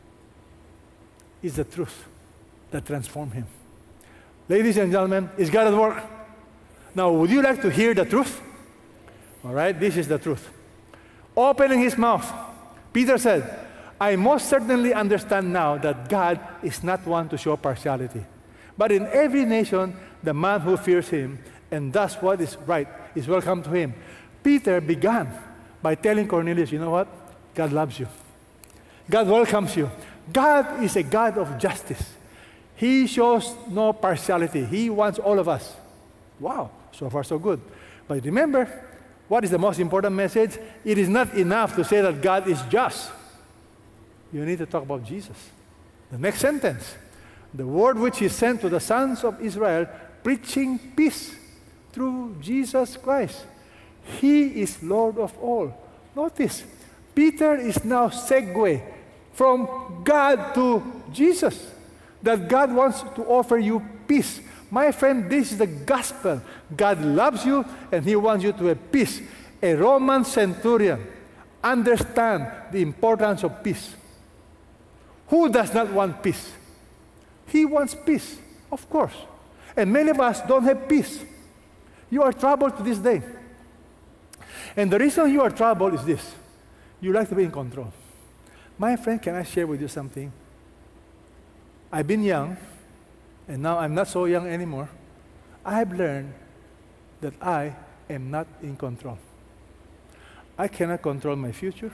[SPEAKER 1] It's the truth that transforms him. Ladies and gentlemen, is God at work? Now, would you like to hear the truth? All right, this is the truth. Opening his mouth, Peter said, I most certainly understand now that God is not one to show partiality, but in every nation, the man who fears him and does what is right is welcome to him. Peter began by telling Cornelius, you know what? God loves you. God welcomes you. God is a God of justice. He shows no partiality. He wants all of us. Wow, so far so good. But remember, what is the most important message? It is not enough to say that God is just. You need to talk about Jesus. The next sentence, the word which he sent to the sons of Israel, preaching peace through Jesus Christ. He is Lord of all. Notice, Peter is now segue from God to Jesus. That God wants to offer you peace. My friend, this is the gospel. God loves you and he wants you to have peace. A Roman centurion understands the importance of peace. Who does not want peace? He wants peace, of course. And many of us don't have peace. You are troubled to this day. And the reason you are troubled is this. You like to be in control. My friend, can I share with you something? I've been young, and now I'm not so young anymore. I have learned that I am not in control. I cannot control my future.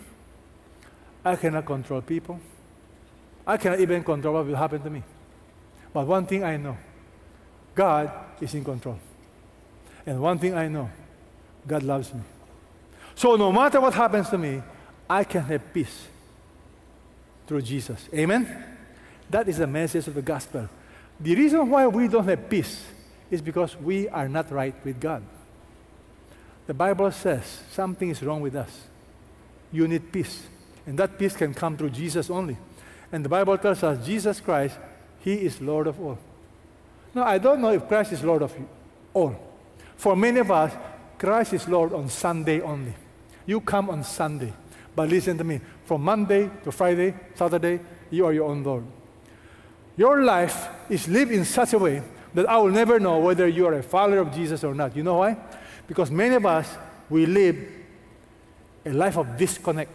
[SPEAKER 1] I cannot control people. I cannot even control what will happen to me. But one thing I know, God is in control. And one thing I know, God loves me. So no matter what happens to me, I can have peace through Jesus. Amen? That is the message of the gospel. The reason why we don't have peace is because we are not right with God. The Bible says something is wrong with us. You need peace. And that peace can come through Jesus only. And the Bible tells us Jesus Christ, he is Lord of all. Now, I don't know if Christ is Lord of all. For many of us, Christ is Lord on Sunday only. You come on Sunday. But listen to me. From Monday to Friday, Saturday, you are your own Lord. Your life is lived in such a way that I will never know whether you are a follower of Jesus or not. You know why? Because many of us, we live a life of disconnect.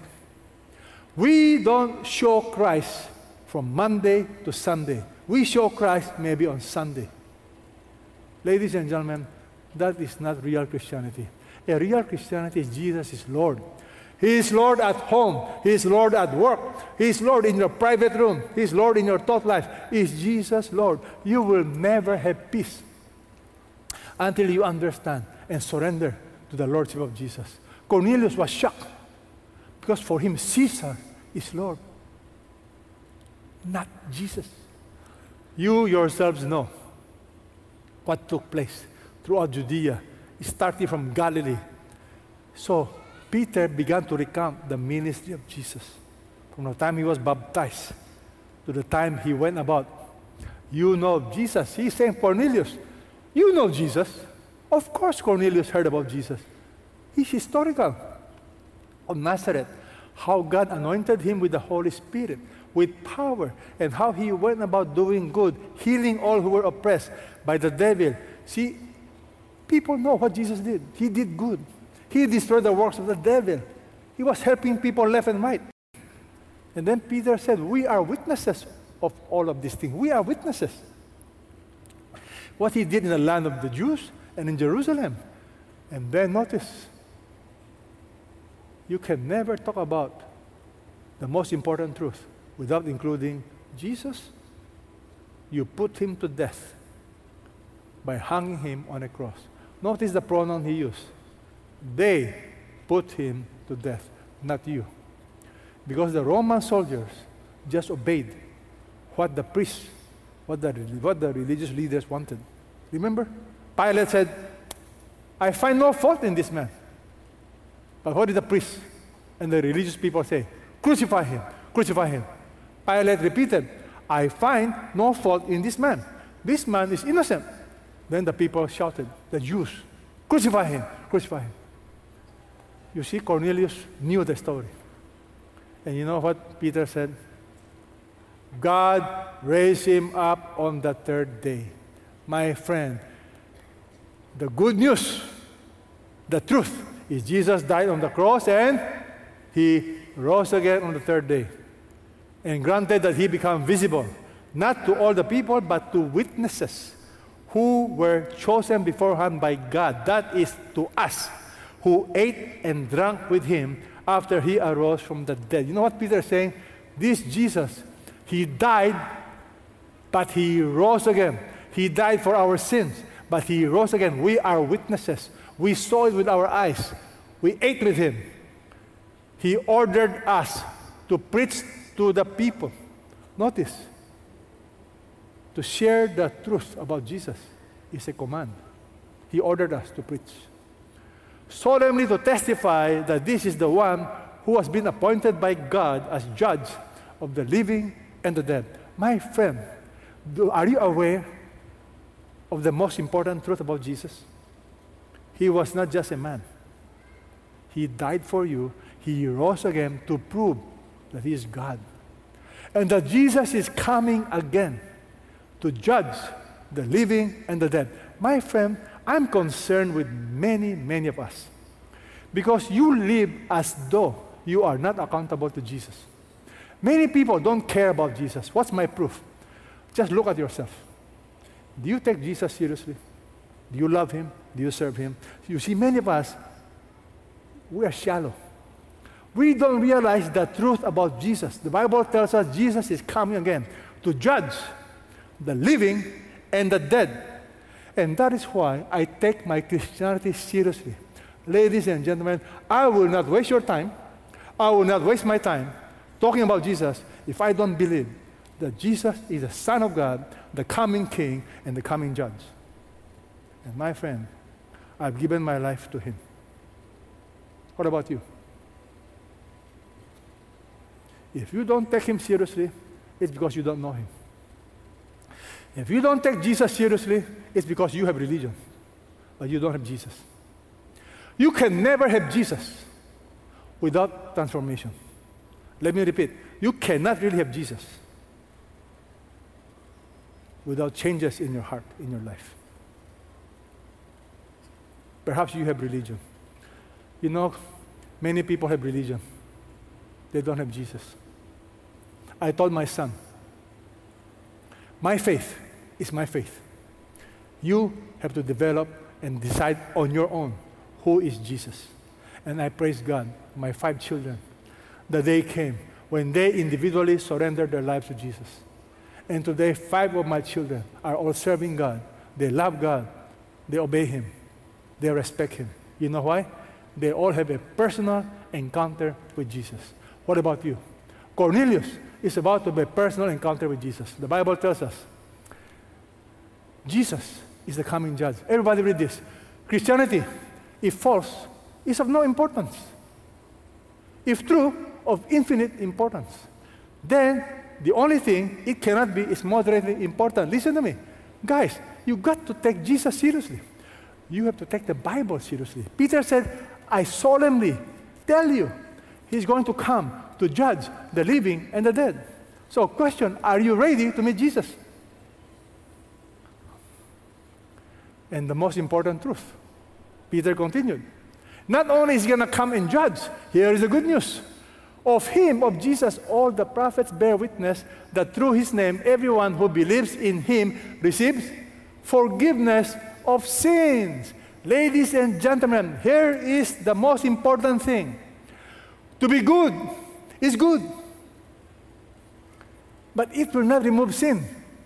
[SPEAKER 1] We don't show Christ from Monday to Sunday. We show Christ maybe on Sunday. Ladies and gentlemen, that is not real Christianity. A real Christianity is Jesus is Lord. He is Lord at home. He is Lord at work. He is Lord in your private room. He is Lord in your thought life. Is Jesus Lord? You will never have peace until you understand and surrender to the Lordship of Jesus. Cornelius was shocked because for him Caesar is Lord, not Jesus. You yourselves know what took place throughout Judea, starting from Galilee. So Peter began to recount the ministry of Jesus from the time he was baptized to the time he went about. You know Jesus. He's saying, Cornelius, you know Jesus. Of course Cornelius heard about Jesus. He's historical of Nazareth, how God anointed him with the Holy Spirit, with power, and how he went about doing good, healing all who were oppressed by the devil. See, people know what Jesus did. He did good. He destroyed the works of the devil. He was helping people left and right. And then Peter said, we are witnesses of all of these things. We are witnesses. What he did in the land of the Jews and in Jerusalem. And then notice, you can never talk about the most important truth without including Jesus. You put him to death by hanging him on a cross. Notice the pronoun he used. They put him to death, not you. Because the Roman soldiers just obeyed what the priests, what the, what the religious leaders wanted. Remember? Pilate said, I find no fault in this man. But what did the priests and the religious people say? Crucify him, crucify him. Pilate repeated, I find no fault in this man. This man is innocent. Then the people shouted, the Jews, crucify him, crucify him. You see, Cornelius knew the story. And you know what Peter said? God raised him up on the third day. My friend, the good news, the truth, is Jesus died on the cross and he rose again on the third day. And granted that he became visible, not to all the people, but to witnesses who were chosen beforehand by God. That is to us, who ate and drank with him after he arose from the dead. You know what Peter is saying? This Jesus, he died, but he rose again. He died for our sins, but he rose again. We are witnesses. We saw it with our eyes. We ate with him. He ordered us to preach to the people. Notice, to share the truth about Jesus is a command. He ordered us to preach. Solemnly to testify that this is the one who has been appointed by God as judge of the living and the dead. My friend, do, are you aware of the most important truth about Jesus? He was not just a man. He died for you. He rose again to prove that he is God. And that Jesus is coming again to judge the living and the dead. My friend, I'm concerned with many, many of us. Because you live as though you are not accountable to Jesus. Many people don't care about Jesus. What's my proof? Just look at yourself. Do you take Jesus seriously? Do you love him? Do you serve him? You see, many of us, we are shallow. We don't realize the truth about Jesus. The Bible tells us Jesus is coming again to judge the living and the dead. And that is why I take my Christianity seriously. Ladies and gentlemen, I will not waste your time. I will not waste my time talking about Jesus if I don't believe that Jesus is the Son of God, the coming King, and the coming Judge. And my friend, I've given my life to him. What about you? If you don't take him seriously, it's because you don't know him. If you don't take Jesus seriously, it's because you have religion, but you don't have Jesus. You can never have Jesus without transformation. Let me repeat. You cannot really have Jesus without changes in your heart, in your life. Perhaps you have religion. You know, many people have religion. They don't have Jesus. I told my son, my faith is my faith. You have to develop and decide on your own who is Jesus. And I praise God, my five children, the day came when they individually surrendered their lives to Jesus. And today, five of my children are all serving God. They love God. They obey Him. They respect Him. You know why? They all have a personal encounter with Jesus. What about you? Cornelius is about to have a personal encounter with Jesus. The Bible tells us Jesus is the coming judge. Everybody read this. Christianity, if false, is of no importance. If true, of infinite importance. Then the only thing it cannot be is moderately important. Listen to me. Guys, you got to take Jesus seriously. You have to take the Bible seriously. Peter said, I solemnly tell you, He's going to come to judge the living and the dead. So question, are you ready to meet Jesus? And the most important truth, Peter continued. Not only is He going to come and judge, here is the good news. Of Him, of Jesus, all the prophets bear witness that through His name, everyone who believes in Him receives forgiveness of sins. Ladies and gentlemen, here is the most important thing. To be good is good, but it will not remove sin.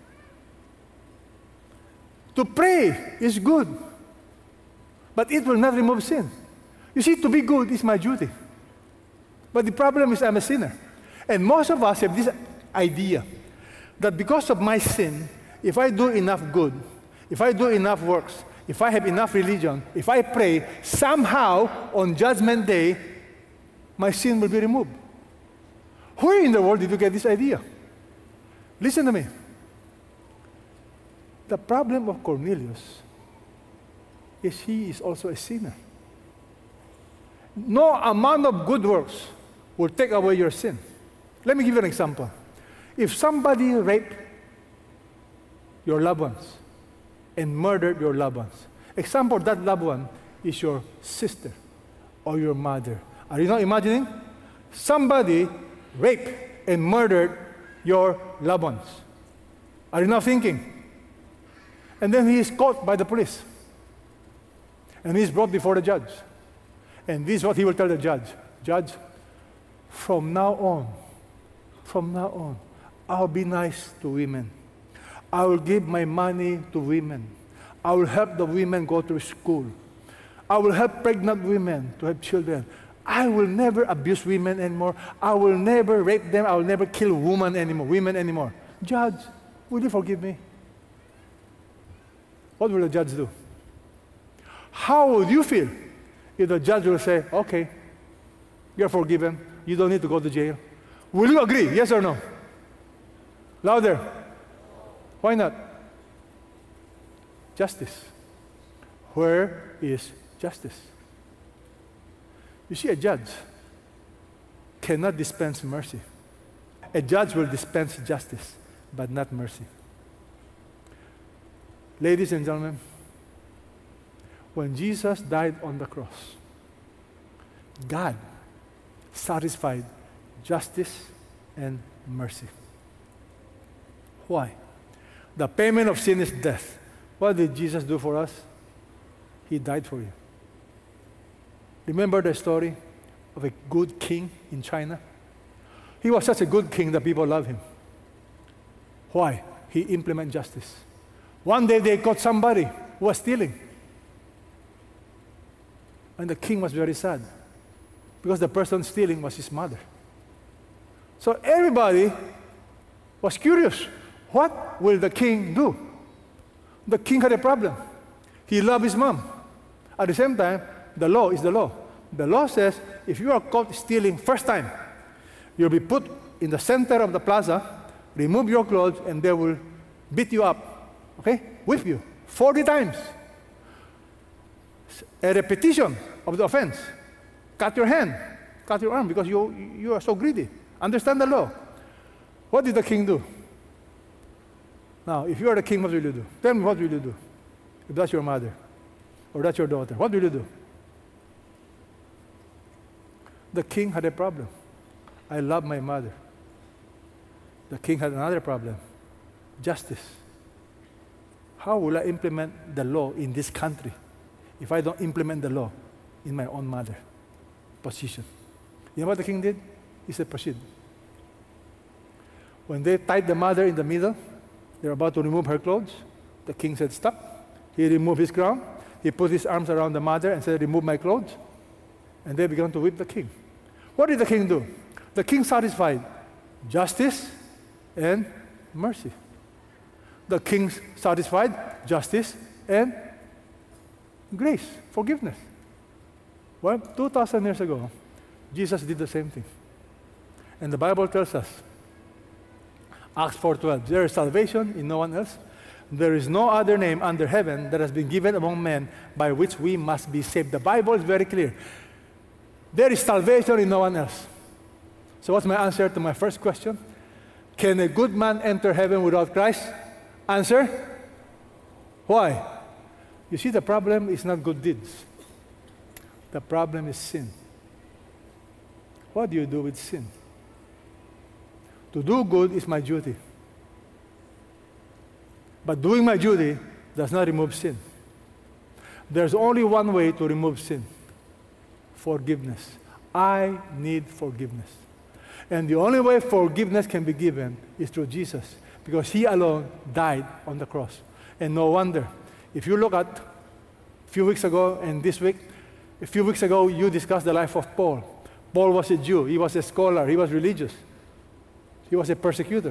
[SPEAKER 1] To pray is good, but it will not remove sin. You see, to be good is my duty. But the problem is I'm a sinner. And most of us have this idea that because of my sin, if I do enough good, if I do enough works, if I have enough religion, if I pray, somehow on Judgment Day, my sin will be removed. Where in the world did you get this idea? Listen to me. The problem of Cornelius is he is also a sinner. No amount of good works will take away your sin. Let me give you an example. If somebody raped your loved ones and murdered your loved ones, example, that loved one is your sister or your mother. Are you not imagining? Somebody raped and murdered your loved ones. Are you not thinking? And then he is caught by the police. And he is brought before the judge. And this is what he will tell the judge. Judge, from now on, from now on, I'll be nice to women. I will give my money to women. I will help the women go to school. I will help pregnant women to have children. I will never abuse women anymore. I will never rape them. I will never kill women anymore, women anymore. Judge, will you forgive me? What will the judge do? How would you feel if the judge will say, okay, you're forgiven. You don't need to go to jail. Will you agree? Yes or no? Louder. Why not? Justice. Where is justice? You see, a judge cannot dispense mercy. A judge will dispense justice, but not mercy. Ladies and gentlemen, when Jesus died on the cross, God satisfied justice and mercy. Why? The payment of sin is death. What did Jesus do for us? He died for you. Remember the story of a good king in China? He was such a good king that people love him. Why? He implemented justice. One day they caught somebody who was stealing. And the king was very sad because the person stealing was his mother. So everybody was curious. What will the king do? The king had a problem. He loved his mom. At the same time, the law is the law. The law says if you are caught stealing first time, you'll be put in the center of the plaza, remove your clothes, and they will beat you up, okay? Whip you forty times. A repetition of the offense. Cut your hand, cut your arm because you, you are so greedy. Understand the law. What did the king do? Now, if you are the king, what will you do? Tell me, what will you do? If that's your mother or that's your daughter, what will you do? The king had a problem. I love my mother. The king had another problem. Justice. How will I implement the law in this country if I don't implement the law? in my own mother position. You know what the king did? He said, proceed. When they tied the mother in the middle, they were about to remove her clothes. The king said, stop. He removed his crown. He put his arms around the mother and said, remove my clothes. And they began to whip the king. What did the king do? The king satisfied justice and mercy. The king satisfied justice and grace, forgiveness. Well, two thousand years ago, Jesus did the same thing. And the Bible tells us, Acts four twelve, there is salvation in no one else. There is no other name under heaven that has been given among men by which we must be saved. The Bible is very clear. There is salvation in no one else. So what's my answer to my first question? Can a good man enter heaven without Christ? Answer? Why? You see, the problem is not good deeds. The problem is sin. What do you do with sin? To do good is my duty. But doing my duty does not remove sin. There's only one way to remove sin. Forgiveness. I need forgiveness. And the only way forgiveness can be given is through Jesus, because He alone died on the cross. And no wonder. If you look at a few weeks ago and this week, a few weeks ago you discussed the life of Paul. Paul was a Jew. He was a scholar. He was religious. He was a persecutor.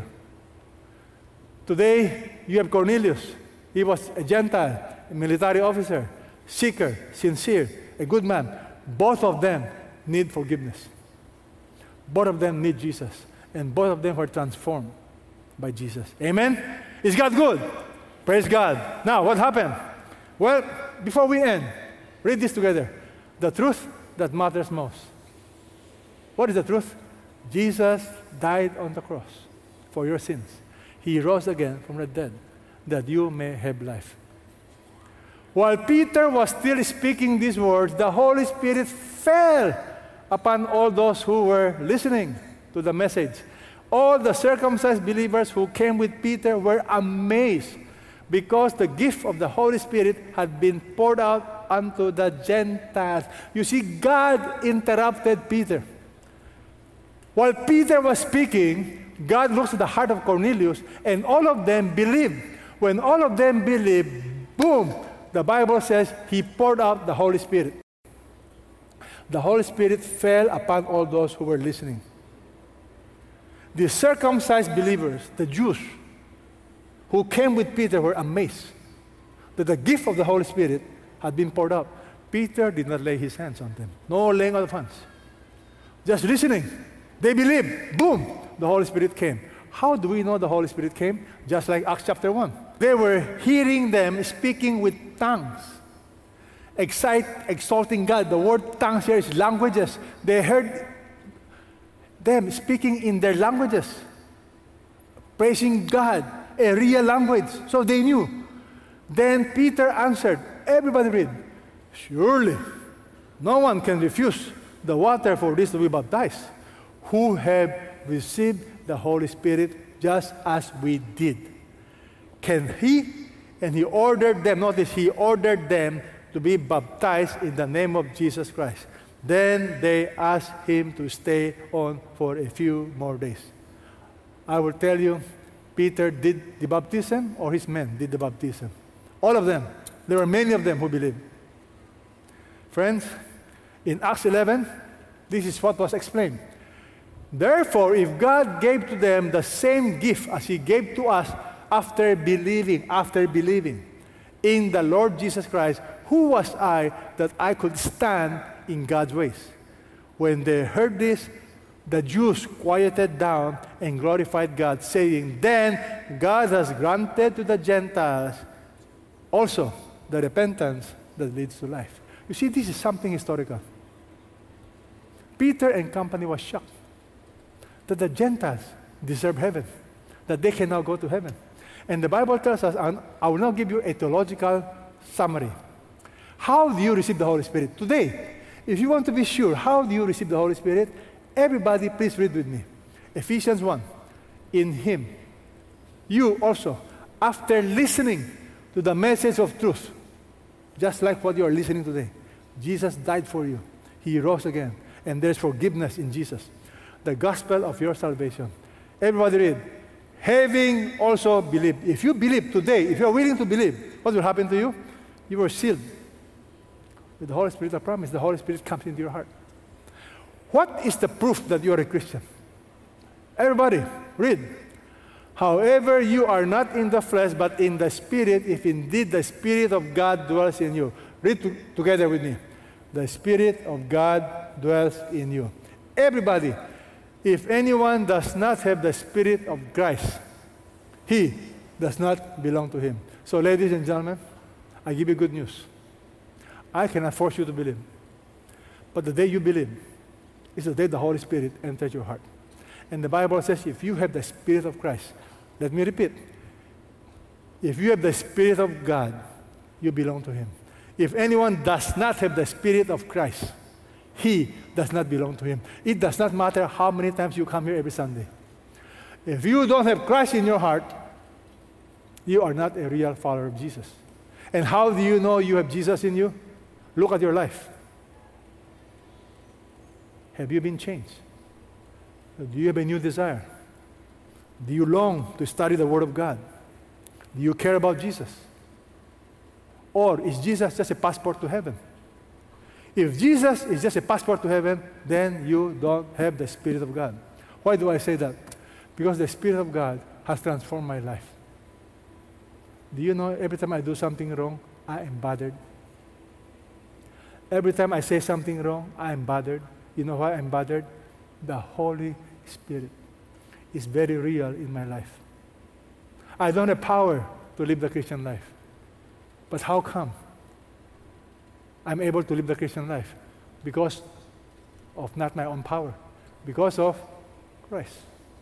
[SPEAKER 1] Today, you have Cornelius. He was a Gentile, a military officer, seeker, sincere, a good man. Both of them need forgiveness. Both of them need Jesus. And both of them were transformed by Jesus. Amen? Is God good? Praise God. Now, what happened? Well, before we end, read this together. The truth that matters most. What is the truth? Jesus died on the cross for your sins. He rose again from the dead, that you may have life. While Peter was still speaking these words, the Holy Spirit fell upon all those who were listening to the message. All the circumcised believers who came with Peter were amazed because the gift of the Holy Spirit had been poured out unto the Gentiles. You see, God interrupted Peter. While Peter was speaking, God looks at the heart of Cornelius, and all of them believed. When all of them believed, boom, the Bible says He poured out the Holy Spirit. The Holy Spirit fell upon all those who were listening. The circumcised believers, the Jews, who came with Peter were amazed that the gift of the Holy Spirit had been poured out. Peter did not lay his hands on them. No laying of hands. Just listening. They believed. Boom! The Holy Spirit came. How do we know the Holy Spirit came? Just like Acts chapter one. They were hearing them speaking with tongues. Excite, exalting God. The word tongues here is languages. They heard them speaking in their languages. Praising God. A real language. So they knew. Then Peter answered. Everybody read. Surely, no one can refuse the water for this to be baptized, who have received the Holy Spirit just as we did. Can he? And he ordered them, notice he ordered them to be baptized in the name of Jesus Christ. Then they asked him to stay on for a few more days. I will tell you, Peter did the baptism, or his men did the baptism. All of them. There were many of them who believed. Friends, in Acts eleven, this is what was explained. Therefore, if God gave to them the same gift as He gave to us after believing, after believing in the Lord Jesus Christ, who was I that I could stand in God's ways? When they heard this, the Jews quieted down and glorified God, saying, then God has granted to the Gentiles also the repentance that leads to life. You see, this is something historical. Peter and company was shocked that the Gentiles deserve heaven, that they can now go to heaven. And the Bible tells us, and I will now give you a theological summary. How do you receive the Holy Spirit? Today, if you want to be sure, how do you receive the Holy Spirit? Everybody, please read with me. Ephesians one. In Him, you also, after listening to the message of truth, just like what you are listening today, Jesus died for you. He rose again. And there's forgiveness in Jesus. The gospel of your salvation. Everybody read. Having also believed. If you believe today, if you are willing to believe, what will happen to you? You were sealed with the Holy Spirit of promise. The Holy Spirit comes into your heart. What is the proof that you are a Christian? Everybody, read. However, you are not in the flesh, but in the Spirit, if indeed the Spirit of God dwells in you. Read to, together with me. The Spirit of God dwells in you. Everybody, if anyone does not have the Spirit of Christ, he does not belong to him. So, ladies and gentlemen, I give you good news. I cannot force you to believe. But the day you believe is the day the Holy Spirit enters your heart. And the Bible says, if you have the Spirit of Christ, let me repeat, if you have the Spirit of God, you belong to Him. If anyone does not have the Spirit of Christ, he does not belong to Him. It does not matter how many times you come here every Sunday. If you don't have Christ in your heart, you are not a real follower of Jesus. And how do you know you have Jesus in you? Look at your life. Have you been changed? Do you have a new desire? Do you long to study the Word of God? Do you care about Jesus? Or is Jesus just a passport to heaven? If Jesus is just a passport to heaven, then you don't have the Spirit of God. Why do I say that? Because the Spirit of God has transformed my life. Do you know every time I do something wrong, I am bothered? Every time I say something wrong, I am bothered. You know why I'm bothered? The Holy Spirit is very real in my life. I don't have power to live the Christian life. But how come I'm able to live the Christian life? Because of not my own power. Because of Christ.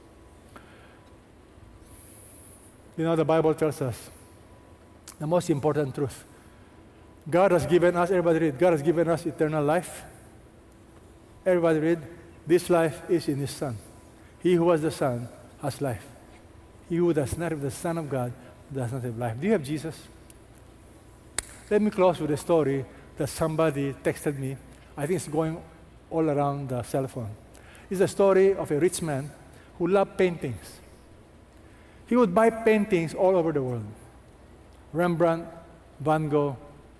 [SPEAKER 1] You know, the Bible tells us the most important truth. God has given us, everybody read, God has given us eternal life. Everybody read, this life is in His Son. He who has the Son has life. He who does not have the Son of God does not have life. Do you have Jesus? Let me close with a story that somebody texted me. I think it's going all around the cell phone. It's a story of a rich man who loved paintings. He would buy paintings all over the world. Rembrandt, Van Gogh,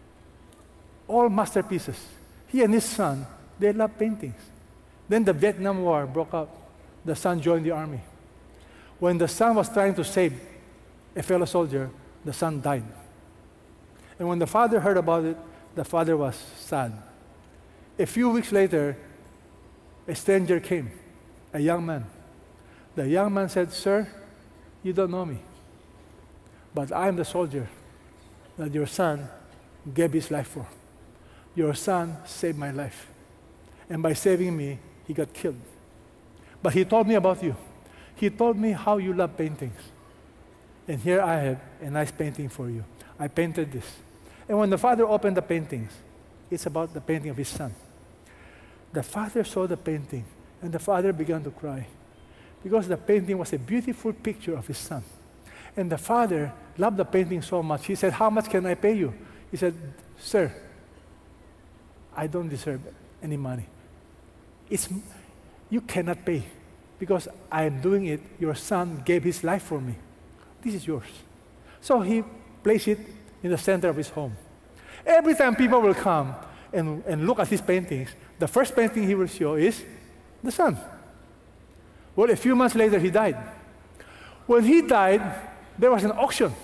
[SPEAKER 1] all masterpieces. He and his son, they loved paintings. Then the Vietnam War broke out. The son joined the army. When the son was trying to save a fellow soldier, the son died. And when the father heard about it, the father was sad. A few weeks later, a stranger came, a young man. The young man said, "Sir, you don't know me, but I am the soldier that your son gave his life for. Your son saved my life. And by saving me, he got killed. But he told me about you. He told me how you love paintings. And here I have a nice painting for you. I painted this." And when the father opened the paintings, it's about the painting of his son. The father saw the painting, and the father began to cry because the painting was a beautiful picture of his son. And the father loved the painting so much. He said, "How much can I pay you?" He said, "Sir, I don't deserve any money. It's, you cannot pay because I am doing it. Your son gave his life for me. This is yours." So he placed it in the center of his home. Every time people will come and, and look at his paintings, the first painting he will show is the son. Well, a few months later, he died. When he died, there was an auction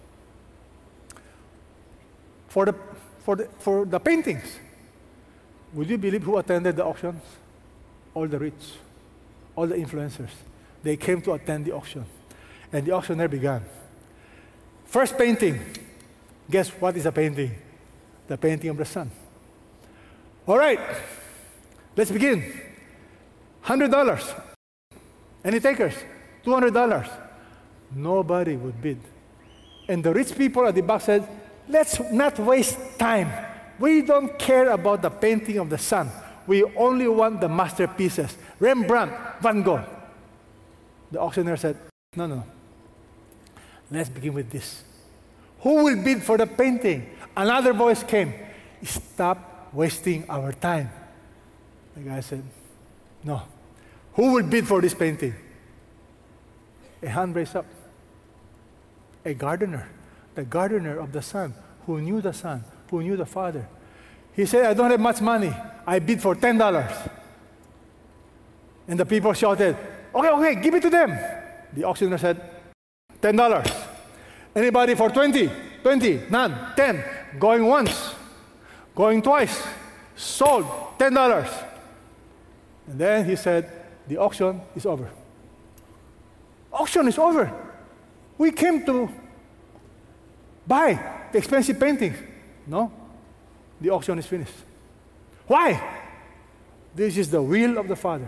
[SPEAKER 1] for the, for the, for the paintings. Would you believe who attended the auctions? All the rich, all the influencers. They came to attend the auction. And the auctioneer began. First painting. Guess what is the painting? The painting of the sun. All right, let's begin. one hundred dollars. Any takers? two hundred dollars. Nobody would bid. And the rich people at the back said, "Let's not waste time. We don't care about the painting of the sun. We only want the masterpieces. Rembrandt, Van Gogh." The auctioneer said, "No, no. Let's begin with this. Who will bid for the painting?" Another voice came. "Stop wasting our time. The guy said, no. Who will bid for this painting? A hand raised up. A gardener, the gardener of the Son, who knew the Son, who knew the Father. He said, I don't have much money. I bid for ten dollars. And the people shouted, okay, okay, give it to them. The auctioneer said, ten dollars. Anybody for twenty? twenty, none, ten. Going once, going twice, sold, ten dollars. And then he said, the auction is over. Auction is over. We came to buy the expensive paintings. No, the auction is finished. Why? This is the will of the Father.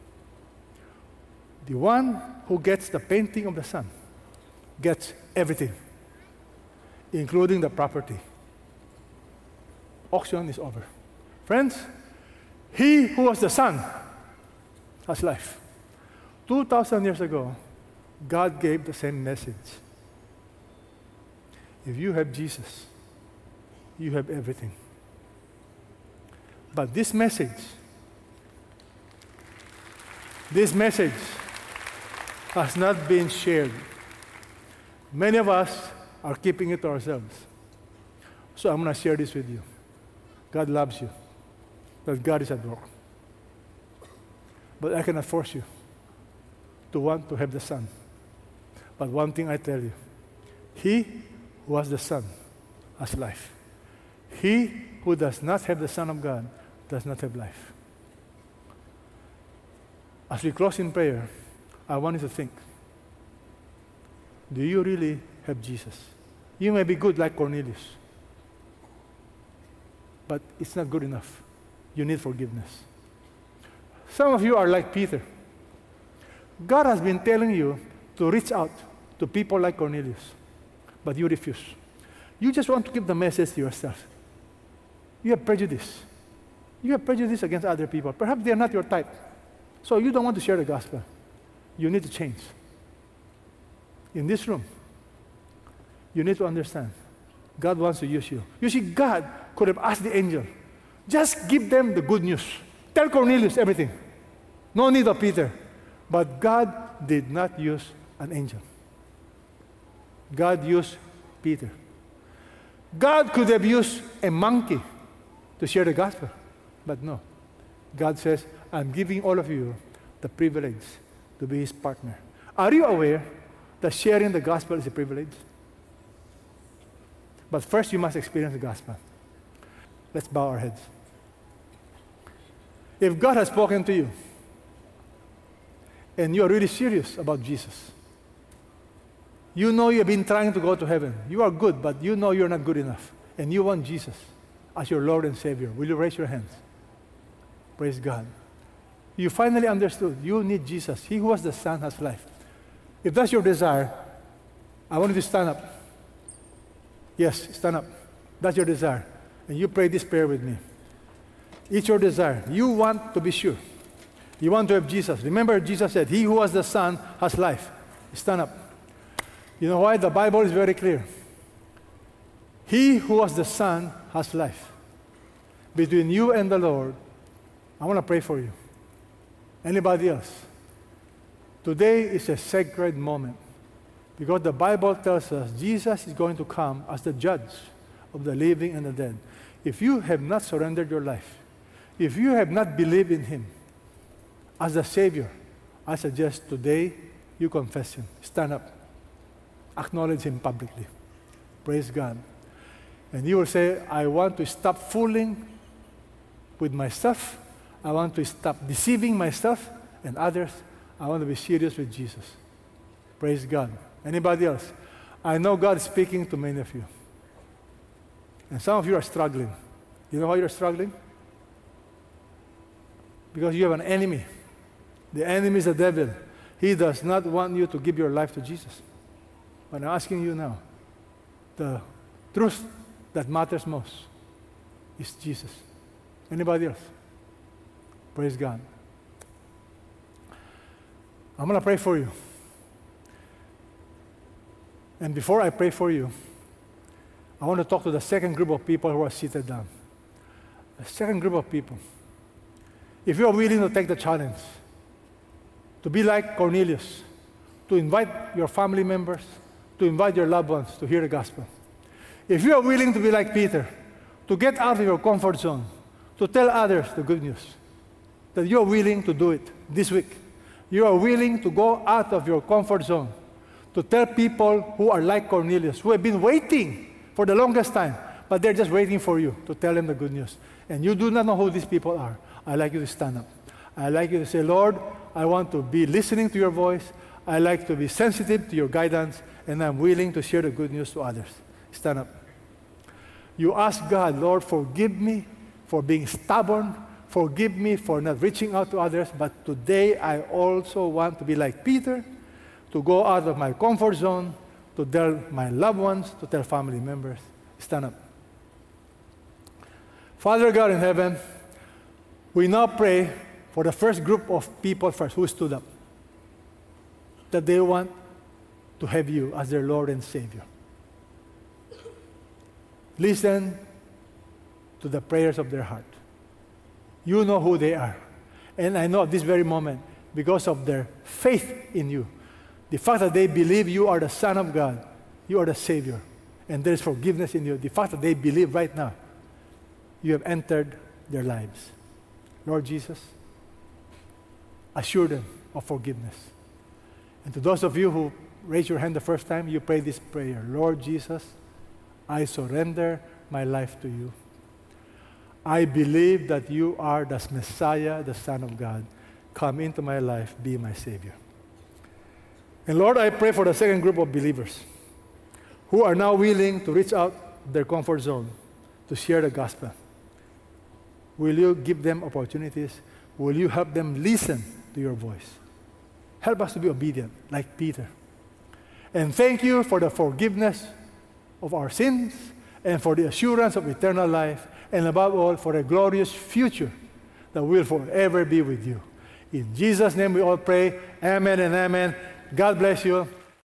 [SPEAKER 1] The one who gets the painting of the Son gets everything, including the property. Auction is over. Friends, he who was the Son has life. two thousand years ago, God gave the same message. If you have Jesus, you have everything. But this message, this message has not been shared. Many of us are keeping it to ourselves. So I'm going to share this with you. God loves you, that God is at work. But I cannot force you to want to have the Son. But one thing I tell you, he who has the Son has life. He who does not have the Son of God does not have life. As we close in prayer, I want you to think, do you really have Jesus? You may be good like Cornelius, but it's not good enough. You need forgiveness. Some of you are like Peter. God has been telling you to reach out to people like Cornelius, but you refuse. You just want to keep the message to yourself. You have prejudice. You have prejudice against other people. Perhaps they are not your type, so you don't want to share the gospel. You need to change. In this room, you need to understand, God wants to use you. You see, God could have asked the angel, just give them the good news. Tell Cornelius everything. No need of Peter. But God did not use an angel. God used Peter. God could have used a monkey to share the gospel, but no. God says, I'm giving all of you the privilege to be his partner. Are you aware that sharing the gospel is a privilege? But first you must experience the gospel. Let's bow our heads. If God has spoken to you, and you are really serious about Jesus, you know you have been trying to go to heaven. You are good, but you know you're not good enough. And you want Jesus as your Lord and Savior. Will you raise your hands? Praise God. You finally understood you need Jesus. He who has the Son has life. If that's your desire, I want you to stand up. Yes, stand up. That's your desire. And you pray this prayer with me. It's your desire. You want to be sure. You want to have Jesus. Remember, Jesus said, he who has the Son has life. Stand up. You know why? The Bible is very clear. He who has the Son has life. Between you and the Lord, I want to pray for you. Anybody else? Today is a sacred moment because the Bible tells us Jesus is going to come as the judge of the living and the dead. If you have not surrendered your life, if you have not believed in him as the Savior, I suggest today you confess him. Stand up. Acknowledge him publicly. Praise God. And you will say, I want to stop fooling with myself. I want to stop deceiving myself and others. I want to be serious with Jesus. Praise God. Anybody else? I know God is speaking to many of you. And some of you are struggling. You know why you're struggling? Because you have an enemy. The enemy is the devil. He does not want you to give your life to Jesus. But I'm asking you now, the truth that matters most is Jesus. Anybody else? Praise God. I'm going to pray for you. And before I pray for you, I want to talk to the second group of people who are seated down. A second group of people. If you are willing to take the challenge, to be like Cornelius, to invite your family members, to invite your loved ones to hear the gospel. If you are willing to be like Peter, to get out of your comfort zone, to tell others the good news, that you are willing to do it this week. You are willing to go out of your comfort zone, to tell people who are like Cornelius, who have been waiting for the longest time, but they're just waiting for you to tell them the good news. And you do not know who these people are. I'd like you to stand up. I'd like you to say, Lord, I want to be listening to your voice. I like to be sensitive to your guidance, and I'm willing to share the good news to others. Stand up. You ask God, Lord, forgive me for being stubborn. Forgive me for not reaching out to others, but today I also want to be like Peter, to go out of my comfort zone, to tell my loved ones, to tell family members. Stand up. Father God in heaven, we now pray for the first group of people first who stood up, that they want to have you as their Lord and Savior. Listen to the prayers of their heart. You know who they are. And I know at this very moment, because of their faith in you, the fact that they believe you are the Son of God, you are the Savior, and there is forgiveness in you, the fact that they believe right now, you have entered their lives. Lord Jesus, assure them of forgiveness. And to those of you who raised your hand the first time, you pray this prayer. Lord Jesus, I surrender my life to you. I believe that you are the Messiah, the Son of God. Come into my life, be my Savior. And Lord, I pray for the second group of believers who are now willing to reach out their comfort zone to share the gospel. Will you give them opportunities? Will you help them listen to your voice? Help us to be obedient, like Peter. And thank you for the forgiveness of our sins and for the assurance of eternal life, and above all, for a glorious future that will forever be with you. In Jesus' name we all pray, amen and amen. God bless you.